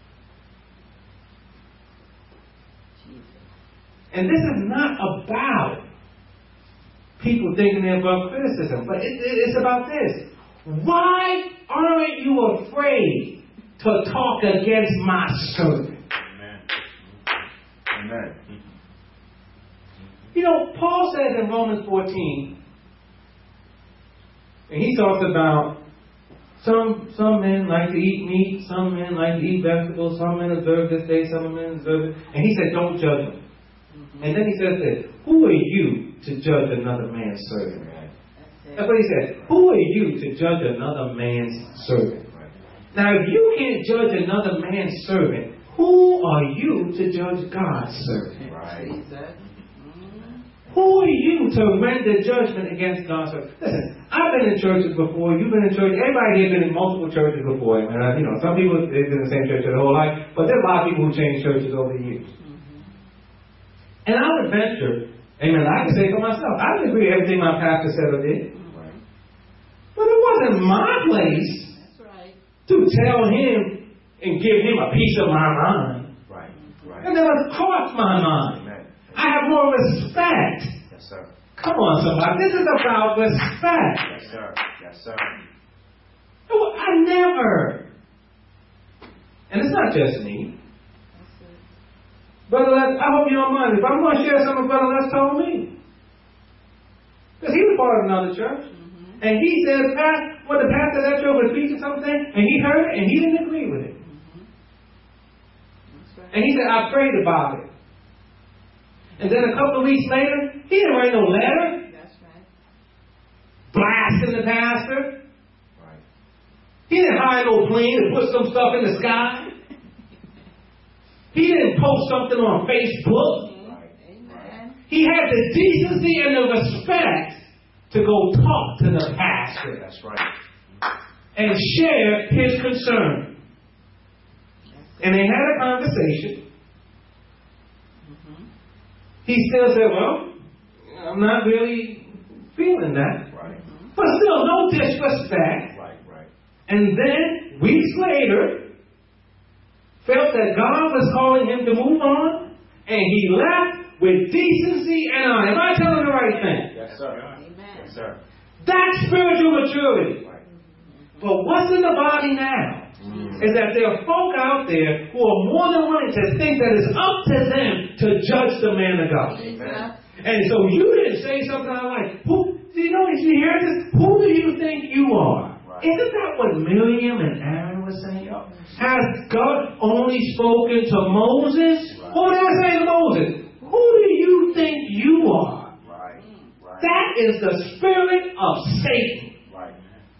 Jesus. And this is not about people thinking they're above criticism, but it, it, it's about this. Why aren't you afraid to talk against my servant? Amen. Amen. You know, Paul says in Romans fourteen, and he talks about some some men like to eat meat, some men like to eat vegetables, some men observe this day, some men observe it. And he said, don't judge them. Mm-hmm. And then he says this, who are you to judge another man's servant? That's what he said. Who are you to judge another man's servant? Now, if you can't judge another man's servant, who are you to judge God's servant? Right. Jesus. Who are you to render judgment against God's servant? Listen, I've been in churches before. You've been in church. Everybody here been in multiple churches before. And, uh, you know, some people have been in the same church their whole life, but there's a lot of people who change churches over the years. Mm-hmm. And I would venture Amen. I can say for myself, I didn't agree with everything my pastor said or did. Right. But it wasn't my place That's right. to tell him and give him a piece of my mind. Right. Right. It never crossed my mind. Amen. I have more respect. Yes, sir. Come on, somebody. This is about respect. Yes, sir. Yes, sir. I never. And it's not just me. That's it. Brother Les, I hope you don't mind. If I'm going to share something Brother Les told me. Because he was part of another church. Mm-hmm. And he said, Pat, when the pastor of that church was preaching something, and he heard it, and he didn't agree with it. Mm-hmm. That's right. And he said, I prayed about it. And then a couple of weeks later, he didn't write no letter That's right. blasting the pastor. Right. He didn't hire no plane and put some stuff in the sky. He didn't post something on Facebook. Right. Amen. He had the decency and the respect to go talk to the pastor That's right. and share his concern. And they had a conversation. Mm-hmm. He still said, well, I'm not really feeling that. Right. But still, no disrespect. Right. Right. And then, weeks later, felt that God was calling him to move on, and he left with decency and honor. Am I telling the right thing? Yes, sir. Amen. Yes, sir. That's spiritual maturity. Right. But what's in the body now Mm. is that there are folk out there who are more than willing to think that it's up to them to judge the man of God. Amen. And so you didn't say something I like. Who, do you know, did you hear this? Who do you think you are? Right. Isn't that what Miriam and Aaron were saying? Has God only spoken to Moses? Right. What did I say to Moses? Who do you think you are? Right. Right. That is the spirit of Satan. Right.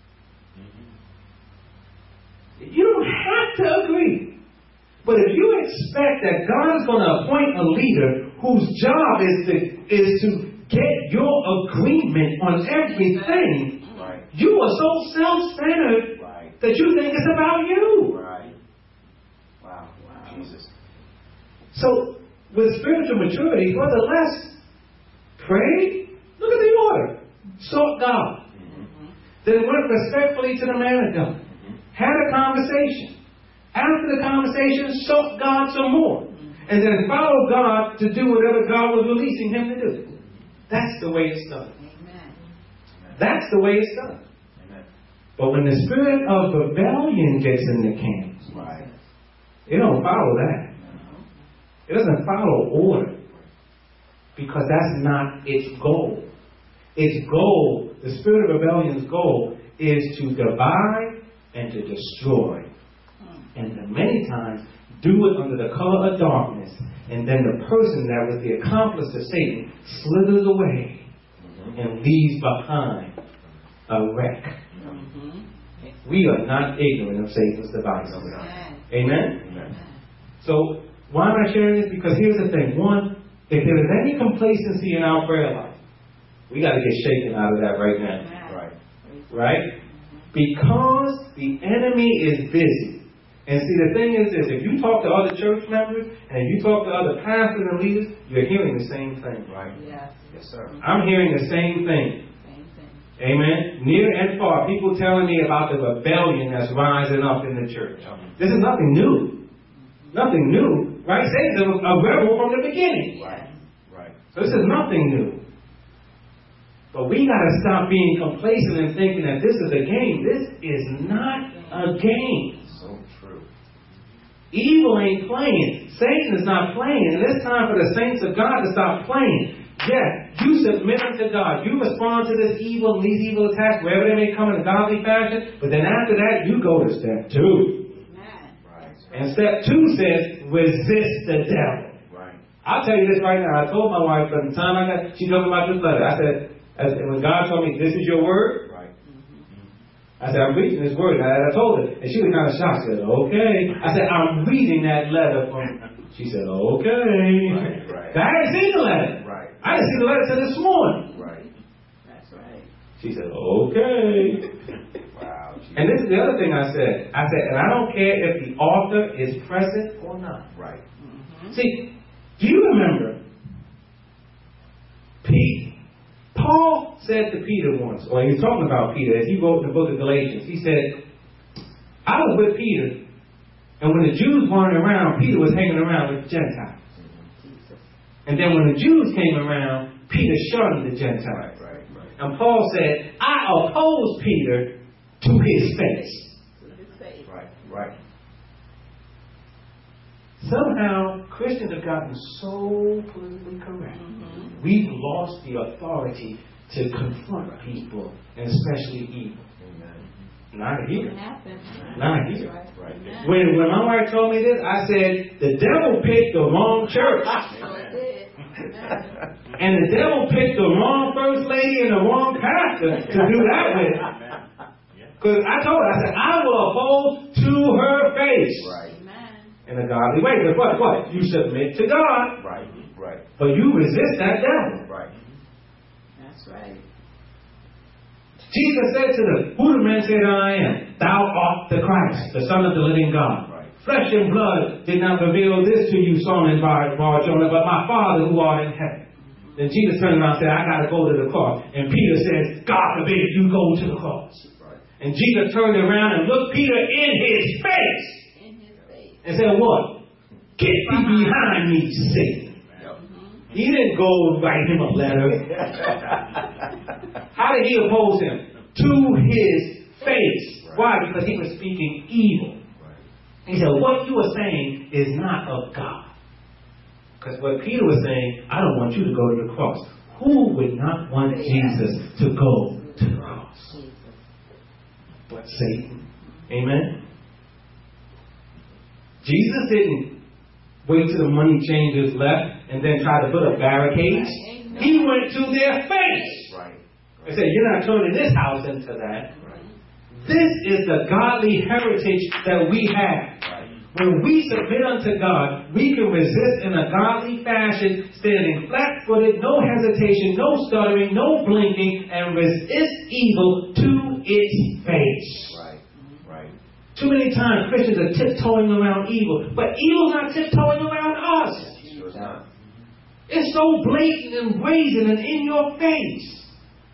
You don't have to agree. But if you expect that God is going to appoint a leader whose job is to, is to get your agreement on everything, Right. you are so self-centered Right. that you think it's about you. Right. Wow. Wow. Jesus. So, with spiritual maturity, brother Les, pray. Look at the order. Sought God. Mm-hmm. Then went respectfully to the man of God. Mm-hmm. Had a conversation. After the conversation, sought God some more. And then followed God to do whatever God was releasing him to do. That's the way it's done. Amen. That's the way it's done. Amen. But when the spirit of rebellion gets in the camp, Right. it don't follow that. It doesn't follow order. Because that's not its goal. Its goal, the spirit of rebellion's goal, is to divide and to destroy. And many times do it under the color of darkness. And then the person that was the accomplice to Satan slithers away Mm-hmm. and leaves behind a wreck. Mm-hmm. We are not ignorant of Satan's devices. Amen. Amen? Amen. So, why am I sharing this? Because here's the thing. One, if there is any complacency in our prayer life, we got to get shaken out of that right now. Amen. Right. Right? Because the enemy is busy. And see, the thing is this, if you talk to other church members, and if you talk to other pastors and leaders, you're hearing the same thing. Right. Yes. Yes, sir. I'm hearing the same thing. Same thing. Amen? Near and far, people telling me about the rebellion that's rising up in the church. This is nothing new. Nothing new. Right? Satan's a, a rebel from the beginning. Right. Right. So this is nothing new. But we got to stop being complacent and thinking that this is a game. This is not a game. So true. Evil ain't playing. Satan is not playing. And it's time for the saints of God to stop playing. Yeah, you submit unto God. You respond to this evil, these evil attacks, wherever they may come in a godly fashion. But then after that, you go to step two. Amen. Right. And step two says, resist the devil. Right. I'll tell you this right now. I told my wife from the time I got, she told me about this letter. I said, as, when God told me, this is your word, Right. I said, I'm reading this word. I, I told her. And she was kind of shocked. She said, okay. I said, I'm reading that letter from... She said, okay. Right, right. I hadn't seen the letter. Right. I didn't see the letter till this morning. Right. That's right. She said, okay. Wow. And this is the other thing I said. I said, and I don't care if the author is present or not. Right. Mm-hmm. See, do you remember Paul said to Peter once, or he was talking about Peter, as he wrote in the book of Galatians, he said, I was with Peter, and when the Jews weren't around, Peter was hanging around with the Gentiles. And then when the Jews came around, Peter shunned the Gentiles. Right, right, right. And Paul said, I oppose Peter to his face. Right, right. Somehow, Christians have gotten so politically correct. Mm-hmm. We've lost the authority to confront people, and especially evil. Amen. Not here. It happens. Not here. Right. Right. Amen. When, when my wife told me this, I said, the devil picked the wrong church. So it did. Amen. And the devil picked the wrong first lady and the wrong pastor to do that with. Because I told her, I said, I will oppose to her face. Right. In a godly way. But what? What? You submit to God. Right. Right. But you resist that devil. Right. That's right. Jesus said to them, who do men say that I am? Thou art the Christ, the Son of the living God. Right. Flesh and blood did not reveal this to you, Son and Bar Jonah, but my Father who art in heaven. Then Jesus turned around and said, I got to go to the cross. And Peter says, God forbid you go to the cross. Right. And Jesus turned around and looked Peter in his face. And said, what? Get thee behind me, Satan. Yep. He didn't go and write him a letter. How did he oppose him? To his face. Right. Why? Because he was speaking evil. Right. He said, what you are saying is not of God. Because what Peter was saying, I don't want you to go to the cross. Who would not want Jesus to go to the cross? But Satan. Amen? Jesus didn't wait till the money changers left and then try to put up barricades. He went to their face. Right. And said, you're not turning this house into that. Right. This is the godly heritage that we have. Right. When we submit unto God, we can resist in a godly fashion, standing flat-footed, no hesitation, no stuttering, no blinking, and resist evil to its face. Right. Right. Too many times Christians are tiptoeing around evil, but evil's not tiptoeing around us. Sure is not. It's so blatant and brazen and in your face.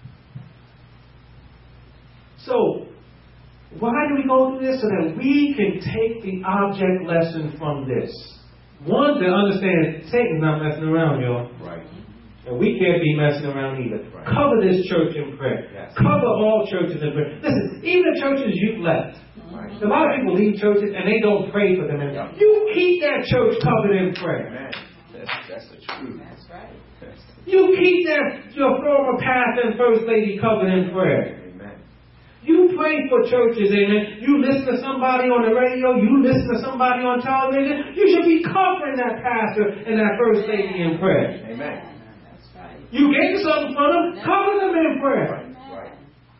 So, why do we go through this? So that we can take the object lesson from this. One, to understand Satan's not messing around, y'all. Right. And we can't be messing around either. Right. Cover this church in prayer. Yes. Cover all churches in prayer. Listen, even the churches you've left. Right. A lot of people leave churches and they don't pray for them. And Yeah. you keep that church covered in prayer. Amen. That's, that's the truth. That's right. That's the You keep that your former pastor and first lady covered in prayer. Amen. You pray for churches, amen. You listen to somebody on the radio. You listen to somebody on television. You should be covering that pastor and that first lady in prayer. Amen. That's right. You get something from them, cover them in prayer. Right. Right.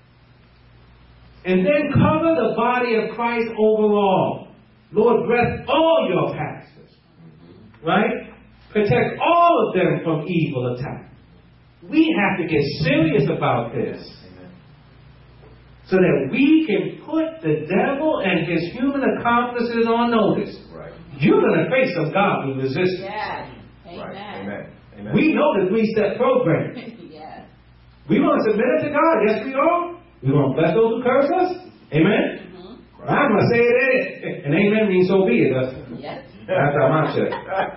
And then cover the body of Christ overall. Lord, bless all your pastors. Right? Protect all of them from evil attack. We have to get serious about this. Amen. So that we can put the devil and his human accomplices on notice. Right. You're going to face some godly resistance. Yeah. Amen. Right. Amen. Amen. We know the three-step program. Yes. We want to submit it to God. Yes, we are. We want to bless those who curse us. Amen. Mm-hmm. Well, I'm going to say it. And amen means so be it. That's, Yes. that's how I say it.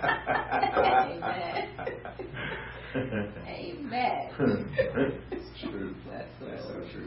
Amen. Amen. It's true. That's That's so true.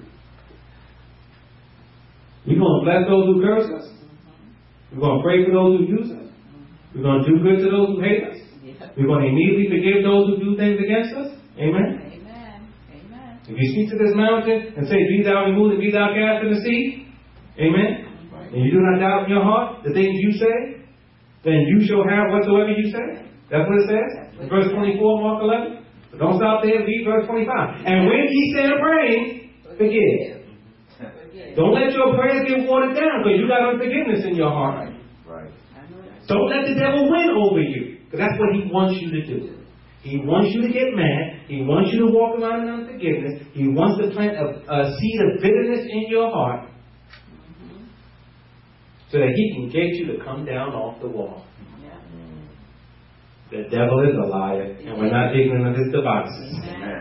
We're going to bless those who curse us. We're going to pray for those who use us. We're going to do good to those who hate us. Yeah. We're going to immediately forgive those who do things against us. Amen. Amen. Amen. If you speak to this mountain and say, be thou removed and be thou cast in the sea. Amen. Right. And you do not doubt in your heart the things you say, then you shall have whatsoever you say. That's what it says. In verse twenty-four, Mark eleven. But don't stop there. Read verse twenty-five. And when ye stand praying, forgive. Forgive. Don't let your prayers get watered down because you got unforgiveness in your heart. Right. I know that's Don't let the devil win over you. Because that's what he wants you to do. He wants you to get mad. He wants you to walk around in unforgiveness. He wants to plant a, a seed of bitterness in your heart mm-hmm. so that he can get you to come down off the wall. Yeah. The devil is a liar, and we're not ignorant of his devices. Amen.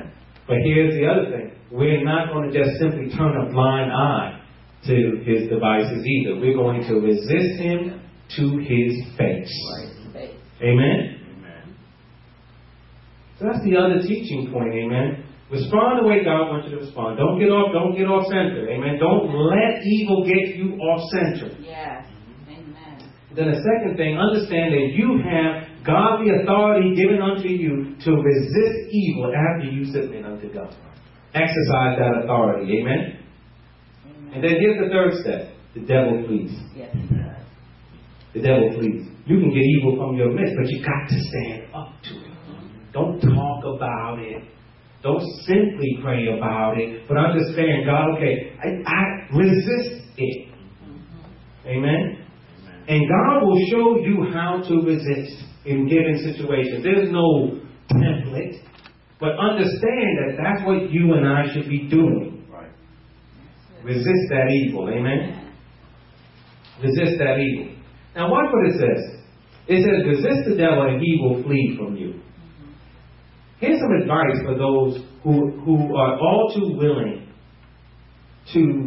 But here's the other thing. We're not going to just simply turn a blind eye to his devices either. We're going to resist him to his face. Faith. Amen? Amen. So that's the other teaching point, amen? Respond the way God wants you to respond. Don't get off, don't get off center, amen? Don't let evil get you off center. Yes. Amen. Then the second thing, understand that you have godly authority given unto you to resist evil after you submit unto God. Exercise that authority, amen? Amen. And then here's the third step. The devil flees. Yes. The devil flees. You can get evil from your midst, but you got to stand up to it. Don't talk about it. Don't simply pray about it, but understand, God, okay, I, I resist it. Mm-hmm. Amen? And God will show you how to resist in given situations. There's no template, but understand that that's what you and I should be doing. Right. Resist that evil. Amen? Resist that evil. Now watch what it says. It says, resist the devil and he will flee from you. Here's some advice for those who, who are all too willing to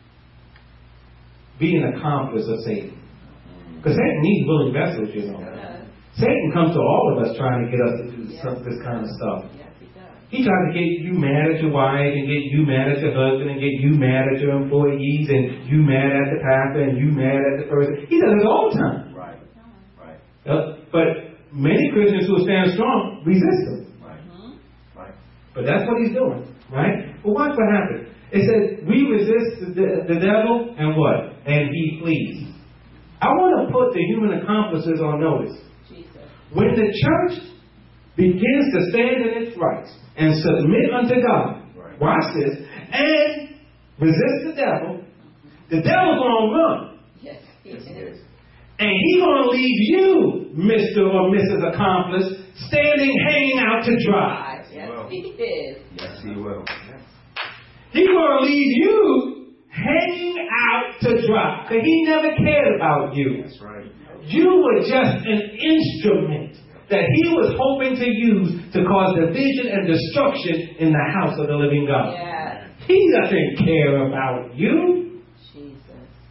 be an accomplice of Satan. Because Satan needs willing vessels, you know. Yes. Satan comes to all of us trying to get us to do Yes. some, this kind of stuff. Yes, he does. He tries to get you mad at your wife and get you mad at your husband and get you mad at your employees and you mad at the pastor and you mad at the person. He does it all the time. Right. Right. Uh, but many Christians who stand strong resist him. Right. Mm-hmm. Right. But that's what he's doing, right? Well, watch what happens. It says, we resist the, the devil and what? And he flees. I want to put the human accomplices on notice. Jesus. When the church begins to stand in its rights and submit unto God, Right. watch this, and resist the devil, the devil's going to run. Yes, he Yes, it is. is. And he's going to leave you, Mister or Missus Accomplice, standing, hanging out to dry. Yes, Well. he is. Yes, he will. He's going to leave you hanging out to dry. Because he never cared about you. That's right. You were just an instrument that he was hoping to use to cause division and destruction in the house of the living God. Yes. He doesn't care about you. Jesus.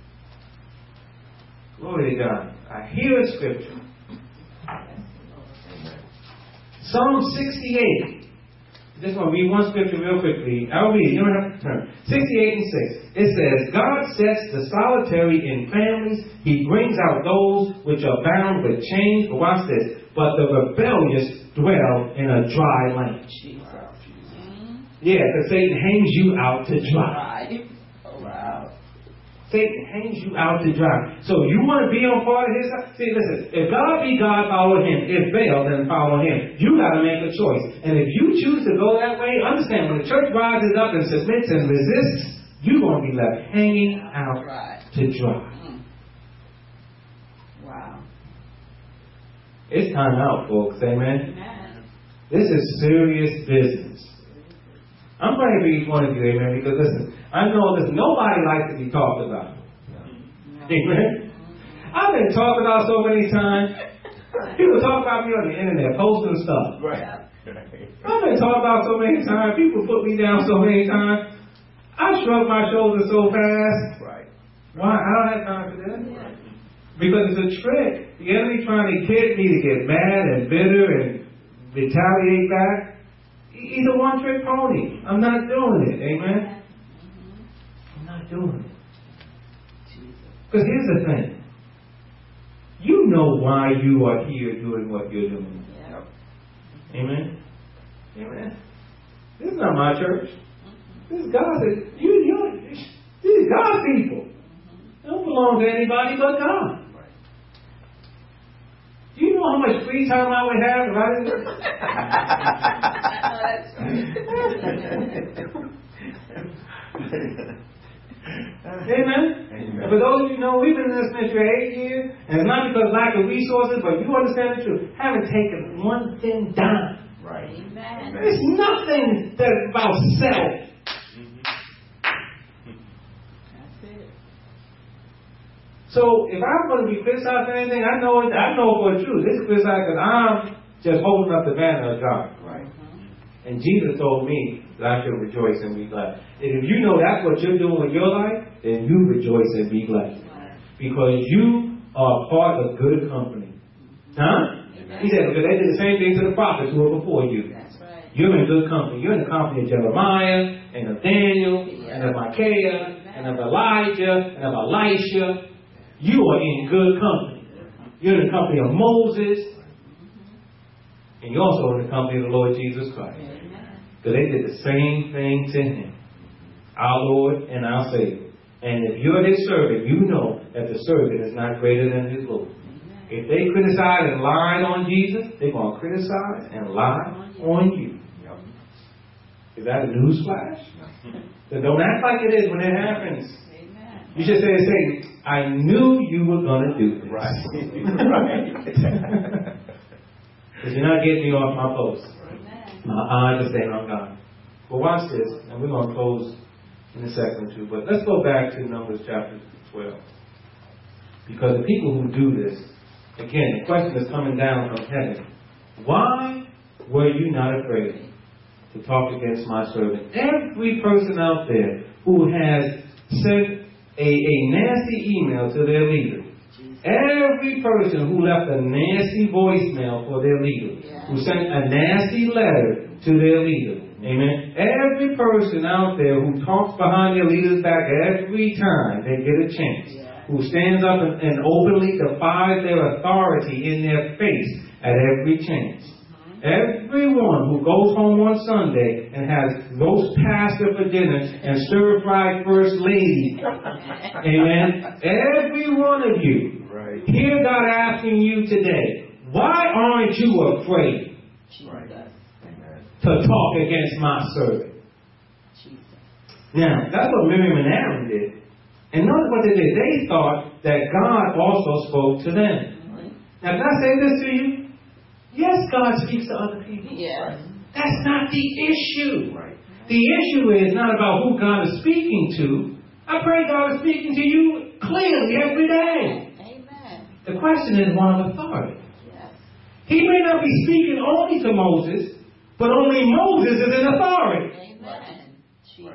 Glory to God. I hear a scripture. Yes, Lord. Psalm sixty-eight. Just want to read one scripture real quickly. I'll read it. You don't have to turn. sixty-eight and six. It says, God sets the solitary in families. He brings out those which are bound with chains. But watch this. But the rebellious dwell in a dry land. Jesus. Mm-hmm. Yeah, because Satan hangs you out to dry. Right. Oh, wow. Satan hangs you out to dry. So you want to be on part of his side? See, listen, if God be God, follow him. If Baal, then follow him. You got to make a choice. And if you choose to go that way, understand, when the church rises up and submits and resists, you're going to be left hanging out Right. to dry. Mm. Wow. It's time out, folks. Amen? Amen. This is serious business. I'm praying for each one of you, amen, because listen, I know that nobody likes to be talked about. Amen? I've been talked about so many times. People talk about me on the internet, posting stuff. Right. I've been talked about so many times. People put me down so many times. I shrug my shoulders so fast. Right. Why? I don't have time for that. Yeah. Because it's a trick. The enemy trying to get me to get mad and bitter and retaliate back. He's a one-trick pony. I'm not doing it. Amen? I'm not doing it. Because here's the thing. You know why you are here doing what you're doing. Yeah. Amen? Amen? This is not my church. This is God's. You, you, this is God's people. They don't belong to anybody but God. Do you know how much free time I would have if I didn't? That's Amen? Amen. And for those of you who know, we've been in this ministry eight years, and it's not because of lack of resources, but you understand the truth. Haven't taken one thin dime. Right. Amen. It's nothing that's about self. That's it. So if I'm going to be criticized for anything, I know it, I know for the truth. This is criticized because I'm just holding up the banner of God. Right. And Jesus told me that I should rejoice and be glad. And if you know that's what you're doing with your life, then you rejoice and be glad. Because you are part of good company. Huh? He said, because they did the same thing to the prophets who were before you. That's right. You're in good company. You're in the company of Jeremiah, and of Daniel, and of Micaiah, and of Elijah, and of Elisha. You are in good company. You're in the company of Moses. And you're also in the company of the Lord Jesus Christ. Because they did the same thing to him. Our Lord and our Savior. And if you're his servant, you know that the servant is not greater than his Lord. If they criticize and lie on Jesus, they're going to criticize and lie on you. Is that a news flash? Then don't act like it is when it happens. You should say, Satan, I knew you were going to do this. Right. Because you're not getting me off my post. My eyes are staying on God. Well, watch this, and we're going to close in a second or two. But let's go back to Numbers chapter twelve. Because the people who do this, again, the question is coming down from heaven. Why were you not afraid to talk against my servant? Every person out there who has sent a, a nasty email to their leader, every person who left a nasty voicemail for their leader, Yeah. who sent a nasty letter to their leader, amen. Every person out there who talks behind their leader's back every time they get a chance, Yeah. who stands up and, and openly defies their authority in their face at every chance. Everyone who goes home on Sunday and has roast pasta for dinner and stir-fried first lady, amen. Every one of you, Right. hear God asking you today, why aren't you afraid Right. Amen. to talk against my servant? Now, that's what Miriam and Aaron did. And notice what they did. They thought that God also spoke to them. Now, can I say this to you? Yes, God speaks to other people. Yes. That's not the issue. Right. The issue is not about who God is speaking to. I pray God is speaking to you clearly every day. Amen. The question is one of authority. Yes. He may not be speaking only to Moses, but only Moses is in authority. Amen. Jesus.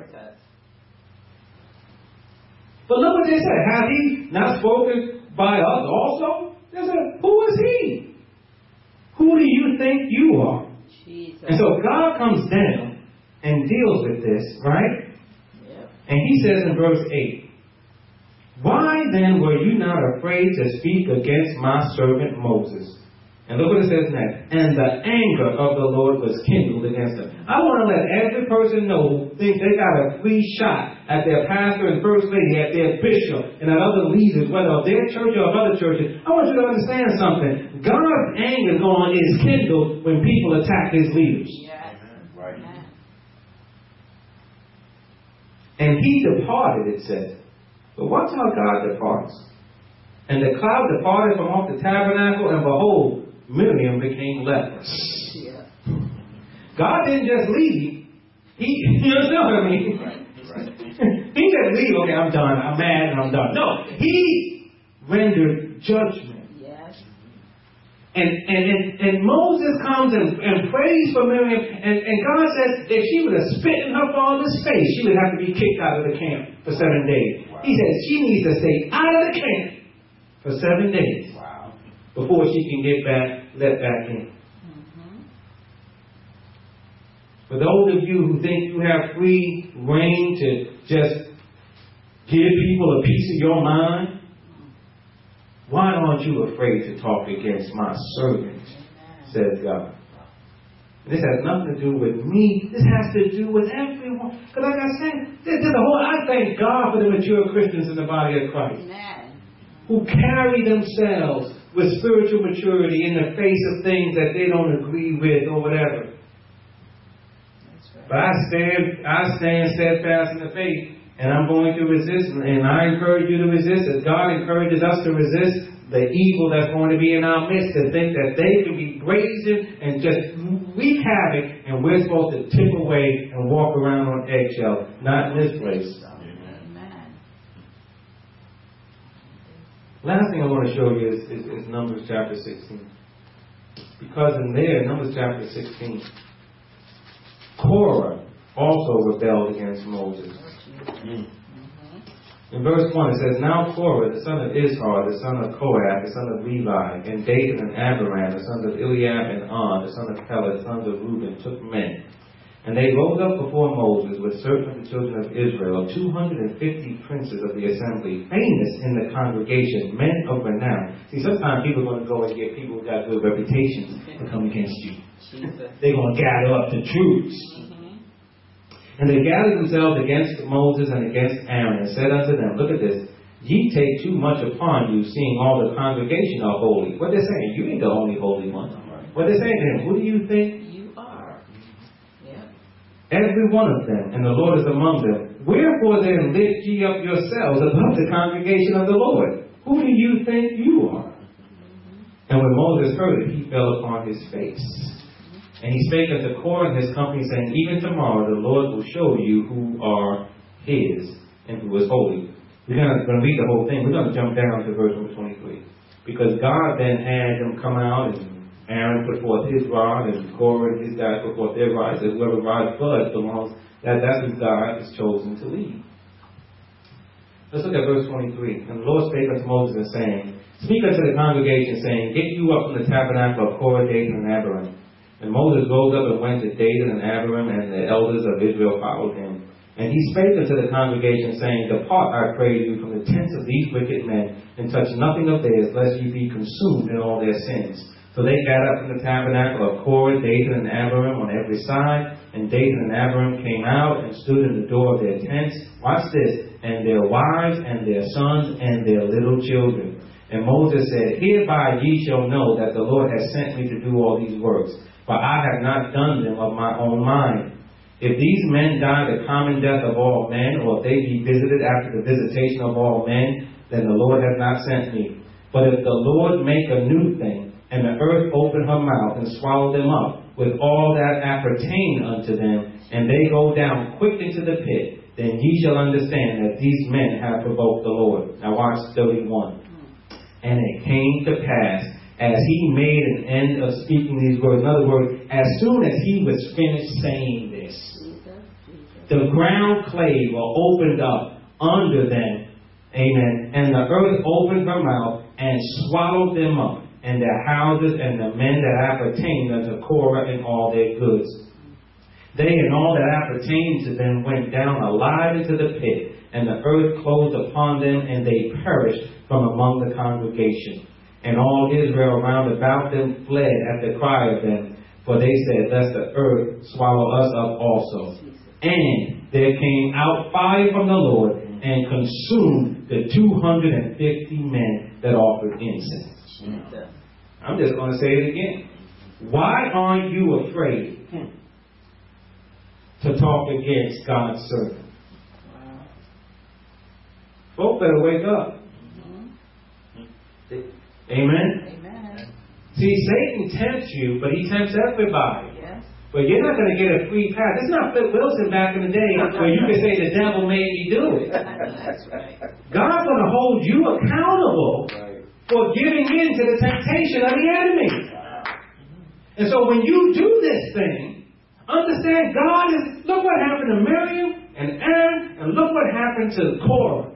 But look what they said. Has he not spoken by us also? They said, who is he? Who do you think you are? Jesus. And so God comes down and deals with this, right? Yep. And he says in verse eight, why then were you not afraid to speak against my servant Moses? And look what it says next. And the anger of the Lord was kindled against them. I want to let every person know who thinks they got a free shot at their pastor and first lady, at their bishop, and at other leaders, whether of their church or of other churches. I want you to understand something. God's anger going is kindled when people attack his leaders. Yes. Right. Amen. And he departed, it says. But watch how God departs. And the cloud departed from off the tabernacle, and behold, Miriam became leprous. Yeah. God didn't just leave. He, you know what I mean? Right. He didn't leave, okay, I'm done, I'm mad, and I'm done. No, he rendered judgment. Yes. And and, and, and Moses comes and, and prays for Miriam, and, and God says if she would have spit in her father's face, she would have to be kicked out of the camp for seven days. Wow. He says she needs to stay out of the camp for seven days. Wow. Before she can get back, let back in. Mm-hmm. For those of you who think you have free reign to just give people a piece of your mind, why aren't you afraid to talk against my servant, says God. This has nothing to do with me. This has to do with everyone. Because like I said, there's a whole, I thank God for the mature Christians in the body of Christ Amen. who carry themselves with spiritual maturity in the face of things that they don't agree with or whatever. That's right. But I stand, I stand steadfast in the faith, and I'm going to resist, and I encourage you to resist, as God encourages us to resist the evil that's going to be in our midst, to think that they can be brazen and just wreak havoc, and we're supposed to tip away and walk around on eggshells. Not in this place. Amen. Last thing I want to show you is, is, is Numbers chapter sixteen. Because in there, Numbers chapter sixteen, Korah also rebelled against Moses. Mm-hmm. In verse one it says, Now Korah, the son of Izhar, the son of Kohath, the son of Levi, and Dathan and Abiram, the sons of Eliab and On, the son of Pelet, sons of Reuben, took men. And they rose up before Moses with certain of the children of Israel, two hundred fifty princes of the assembly, famous in the congregation, men of renown. See, sometimes people are going to go and get people who got good reputations to come against you. They're going to gather up the troops. Mm-hmm. And they gathered themselves against Moses and against Aaron, and said unto them, Look at this. Ye take too much upon you, seeing all the congregation are holy. What they're saying, you ain't the only holy one. What they're saying to him, who do you think? You are. Yep. Every one of them, and the Lord is among them. Wherefore then lift ye up yourselves above the congregation of the Lord? Who do you think you are? Mm-hmm. And when Moses heard it, he fell upon his face. Mm-hmm. And he spake unto Korah and his company, saying, Even tomorrow the Lord will show you who are his and who is holy. We're going to read the whole thing. We're going to jump down to verse number twenty-three. Because God then had them come out, and Aaron put forth his rod, and Korah and his guys put forth their rod. Says whoever rides first belongs, that, that's who God has chosen to lead. Let's look at verse twenty-three. And the Lord spake unto Moses, and saying, Speak unto the congregation, saying, Get you up from the tabernacle of Korah, Dathan, and Abiram. And Moses rose up and went to Dathan and Abiram, and the elders of Israel followed him. And he spake unto the congregation, saying, Depart, I pray you, from the tents of these wicked men, and touch nothing of theirs, lest ye be consumed in all their sins. So they got up from the tabernacle of Korah, Dathan, and Abiram on every side. And Dathan and Abiram came out and stood in the door of their tents. Watch this. And their wives, and their sons, and their little children. And Moses said, Hereby ye shall know that the Lord has sent me to do all these works. For I have not done them of my own mind. If these men die the common death of all men, or if they be visited after the visitation of all men, then the Lord hath not sent me. But if the Lord make a new thing, and the earth open her mouth and swallow them up, with all that appertain unto them, and they go down quickly to the pit, then ye shall understand that these men have provoked the Lord. Now watch thirty-one. And it came to pass, as he made an end of speaking these words. In other words, as soon as he was finished saying this, the ground clave or opened up under them, amen, and the earth opened her mouth and swallowed them up, and their houses and the men that appertained unto Korah and all their goods. They and all that appertained to them went down alive into the pit, and the earth closed upon them, and they perished from among the congregation. And all Israel round about them fled at the cry of them, for they said, Lest the earth swallow us up also. And there came out fire from the Lord, and consumed the two hundred fifty men that offered incense. I'm just going to say it again. Why aren't you afraid to talk against God's servant? Wow. Folk better wake up. Mm-hmm. Amen? Amen. See, Satan tempts you, but he tempts everybody. Yes. But you're not going to get a free pass. It's not Flip Wilson back in the day where you can say the devil made me do it. That's right. God's going to hold you accountable for giving in to the temptation of the enemy. And so when you do this thing, understand God is, look what happened to Miriam and Aaron, and look what happened to Korah.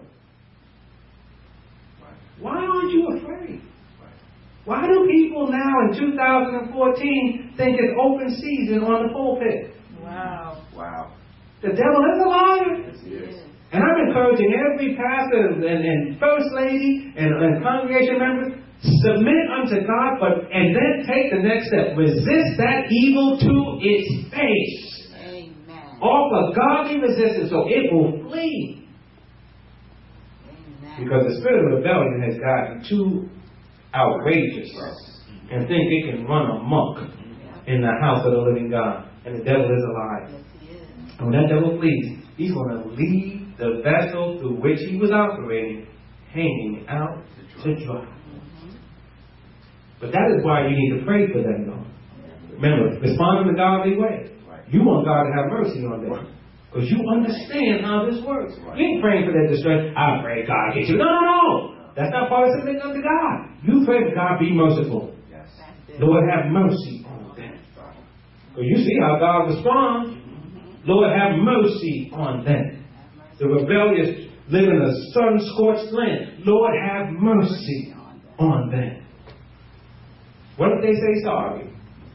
Why aren't you afraid? Why do people now in two thousand fourteen think it's open season on the pulpit? Wow. Wow. The devil is a liar. Yes, he is. And I'm encouraging every pastor and, and first lady and, and congregation members, submit unto God, but and then take the next step. Resist that evil to its face. Amen. Offer godly resistance so it will flee. Amen. Because the spirit of rebellion has gotten too outrageous and think it can run amok in the house of the living God. And the devil is alive. Yes, he is. And when that devil flees, he's going to leave the vessel through which he was operating hanging out to dry. Mm-hmm. But that is why you need to pray for them, though. Remember, respond in a godly way. You want God to have mercy on them. Because you understand how this works. You ain't praying for their distress. I pray God get you. No, no, no. That's not part of submitting unto God. You pray for God be merciful. Lord, have mercy on them. Because you see how God responds. Lord, have mercy on them. The rebellious live in a sun-scorched land. Lord, have mercy on them. What if they say sorry?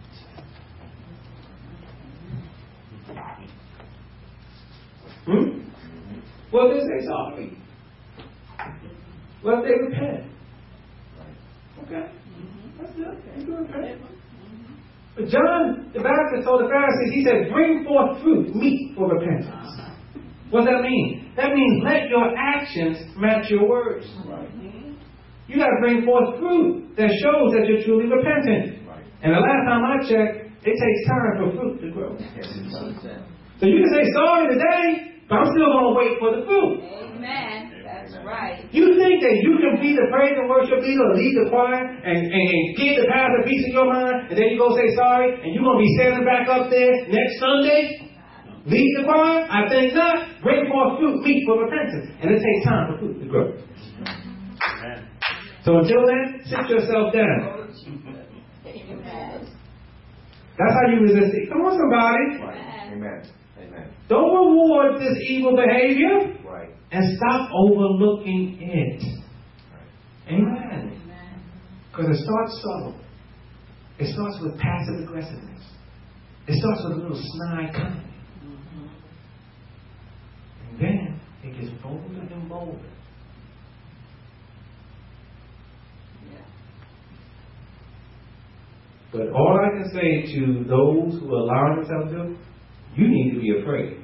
Hmm? What if they say sorry? What if they repent? Okay. That's good. They do repent. But John the Baptist told the Pharisees, he said, bring forth fruit, meet for repentance. What does that mean? That means let your actions match your words. Right. You got to bring forth fruit that shows that you're truly repentant. Right. And the last time I checked, it takes time for fruit to grow. So you can say sorry today, but I'm still going to wait for the fruit. Amen. That's right. You think that you can be the praise and worship leader or lead the choir and, and, and give the pastor a piece of your mind, and then you go say sorry, and you're going to be standing back up there next Sunday? Lead the choir? I think not. Bring forth fruit, meet for repentance. And it takes time for fruit to grow. Amen. So until then, sit yourself down. That's how you resist it. Come on, somebody. Right. Amen. Amen. Don't reward this evil behavior. Right. And stop overlooking it. Right. Amen. Because it starts subtle. It starts with passive aggressiveness. It starts with a little snide comment. And then it gets bolder and bolder. Yeah. But all I can say to those who allow themselves to, you need to be afraid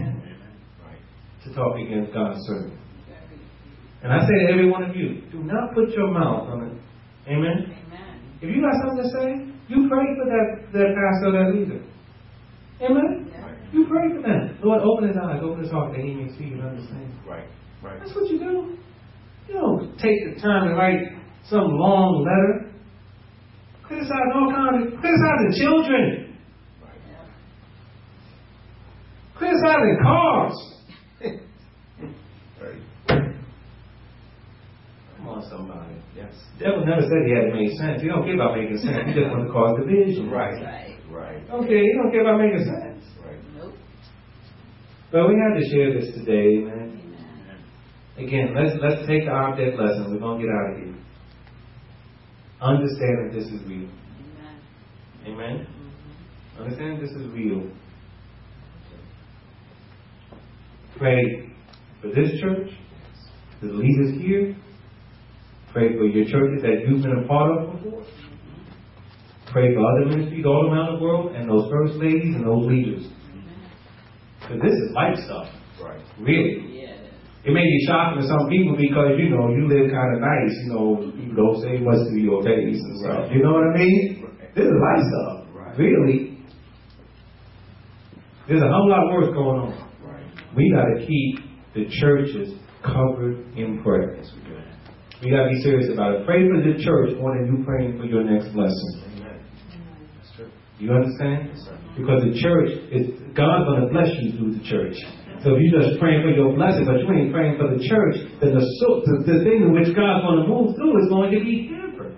to talk against God's servant. And I say to every one of you, do not put your mouth on it. Amen? Amen. If you got something to say, you pray for that, that pastor, that leader. Amen? Yeah. You pray for them. Lord, open his eyes, open his heart, that he may see and understand. Right. Right. That's what you do. You don't take the time to write some long letter. Criticize all kinds of, criticizing children. Right. Yeah. Criticizing cars. Right. Come on, somebody. Yes. The devil never said he had to make sense. He don't care about making sense. He just wants to cause division. Right. Right. Right. Okay, he don't care about making sense. Right. Nope. But we had to share this today, man. Amen. Again, let's let's take the object lesson. We're gonna get out of here. Understand that this is real. Amen. Amen. Mm-hmm. Understand this is real. Pray for this church, the leaders here. Pray for your churches that you've been a part of before. Pray for other ministries all around the world and those first ladies and those leaders. Because this is life stuff. Right. Really. Yeah. It may be shocking to some people because, you know, you live kind of nice. You know, people don't say much to your face and stuff. Right. You know what I mean? Right. This is life stuff. Right. Really. There's a whole lot worse going on. Right. We got to keep the churches covered in prayer. Yes, we do. We got to be serious about it. Pray for the church more than you praying for your next blessing. Amen. That's true. You understand? Yes, sir. Because the church is, God's going to bless you through the church. So if you're just praying for your blessing, but you ain't praying for the church, then the, the, the thing in which God's going to move through is going to be hampered.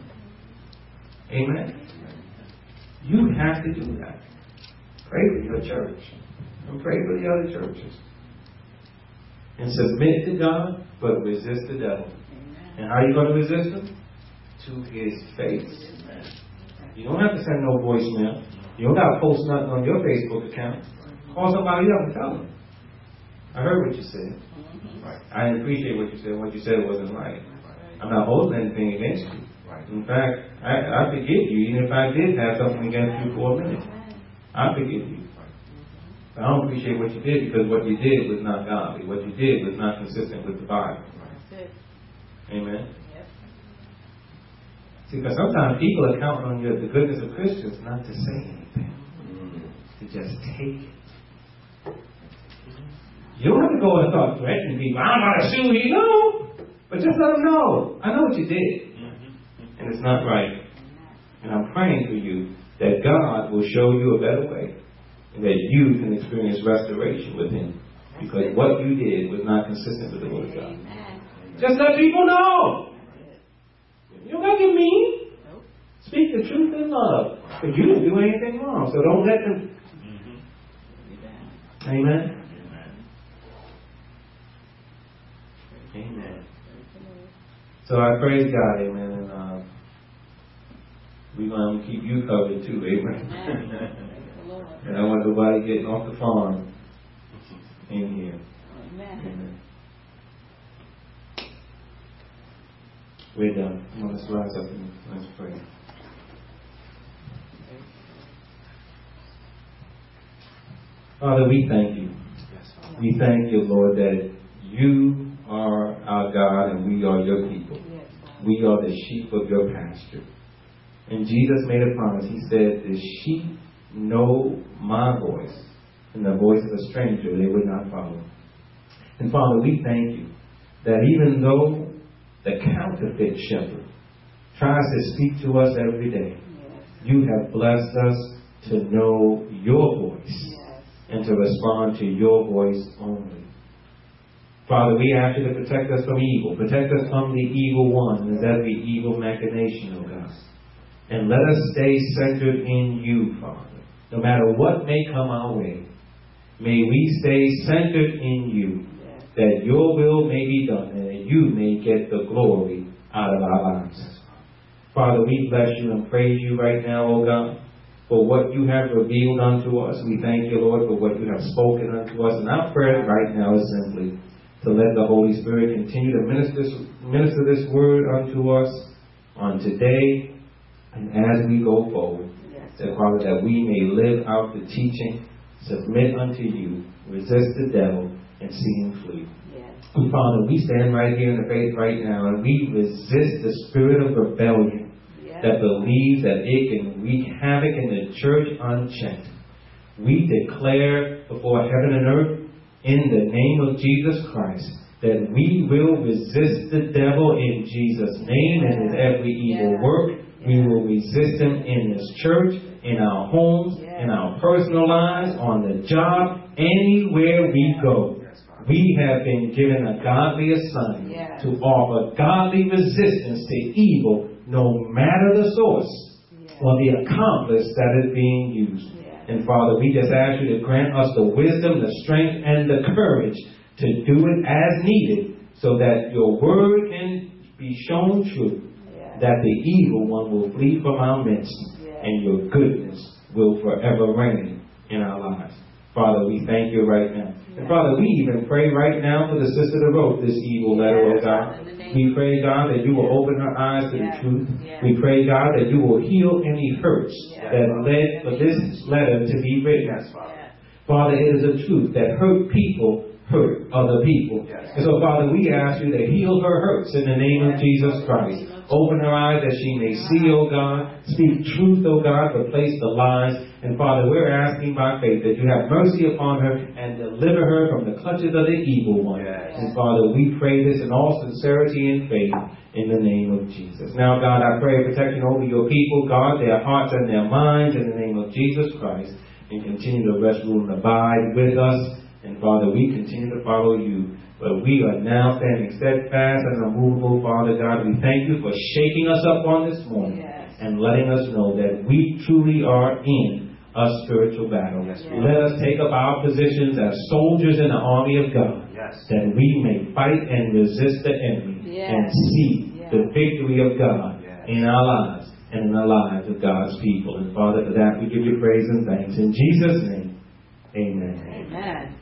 Amen? You have to do that. Pray for your church. And pray for the other churches. And submit to God, but resist the devil. And how are you going to resist him? To his face. You don't have to send no voicemail. You don't got to post nothing on your Facebook account. Call somebody up and tell them. I heard what you said. Right. I didn't appreciate what you said. What you said wasn't right. I'm not holding anything against you. In fact, I, I forgive you, even if I did have something against you for a minute. I forgive you. But I don't appreciate what you did because what you did was not godly. What you did was not consistent with the Bible. Amen. Yep. See, because sometimes people are counting on you, the goodness of Christians, not to say anything, mm. to just take it. You don't have to go and start threatening people. I'm going to sue you. No, but just let them know. I know what you did, mm-hmm. and it's not right. And I'm praying for you that God will show you a better way, and that you can experience restoration with Him, because what you did was not consistent with the Word of God. Just let people know. You don't got to get mean. Nope. Speak the truth in love. But you didn't do anything wrong. So don't let them. Mm-hmm. Amen? Amen. So I praise God, amen. And uh, we're going to keep you covered too, amen. And I want nobody getting off the farm in here. Amen. Amen. We're done. Come on, let's rise up and let's pray. Father, we thank you. We thank you, Lord, that you are our God and we are your people. We are the sheep of your pasture. And Jesus made a promise. He said, the sheep know my voice, and the voice of a stranger they would not follow. And Father, we thank you that even though the counterfeit shepherd tries to speak to us every day, you have blessed us to know your voice and to respond to your voice only. Father, we ask you to protect us from evil. Protect us from the evil one and every evil machination, O God. And let us stay centered in you, Father. No matter what may come our way, may we stay centered in you, that your will may be done and that you may get the glory out of our lives. Father, we bless you and praise you right now, O God, for what you have revealed unto us. We thank you, Lord, for what you have spoken unto us. And our prayer right now is simply to let the Holy Spirit continue to minister this, minister this word unto us on today and as we go forward. That, Father, that we may live out the teaching, submit unto you, resist the devil, and see him flee. Yes. And Father, we stand right here in the faith right now, and we resist the spirit of rebellion yes. that believes that it can wreak havoc in the church unchecked. We declare before heaven and earth, in the name of Jesus Christ, that we will resist the devil in Jesus' name and his every evil yes. work. We will resist him in this church, in our homes, in our personal lives, on the job, anywhere we go. We have been given a godly assignment to offer godly resistance to evil, no matter the source or the accomplice that is being used. And Father, we just ask you to grant us the wisdom, the strength, and the courage to do it as needed so that your word can be shown true. That the evil one will flee from our midst, yeah. and your goodness will forever reign in our lives. Father, we thank you right now. Yeah. And Father, we even pray right now for the sister that wrote this evil letter, yeah. oh God. We pray, God, that you will open her eyes to yeah. the truth. Yeah. We pray, God, that you will heal any hurts yeah. that led for this letter to be written. Yes, Father. Yeah. Father, it is a truth that hurt people hurt other people. Yes. And so, Father, we ask you to heal her hurts in the name of Jesus Christ. Open her eyes that she may see, O God. Speak truth, O God. Replace the lies. And Father, we're asking by faith that you have mercy upon her and deliver her from the clutches of the evil one. Yes. And Father, we pray this in all sincerity and faith in the name of Jesus. Now, God, I pray protection over your people, God, their hearts and their minds in the name of Jesus Christ. And continue to rest, rule, and abide with us. And Father, we continue to follow you. But we are now standing steadfast and unmovable, Father God. We thank you for shaking us up on this morning yes. and letting us know that we truly are in a spiritual battle. Yes. Let us take up our positions as soldiers in the army of God, yes. that we may fight and resist the enemy yes. and see yes. the victory of God yes. in our lives and in the lives of God's people. And Father, for that we give you praise and thanks. In Jesus' name, amen. Amen.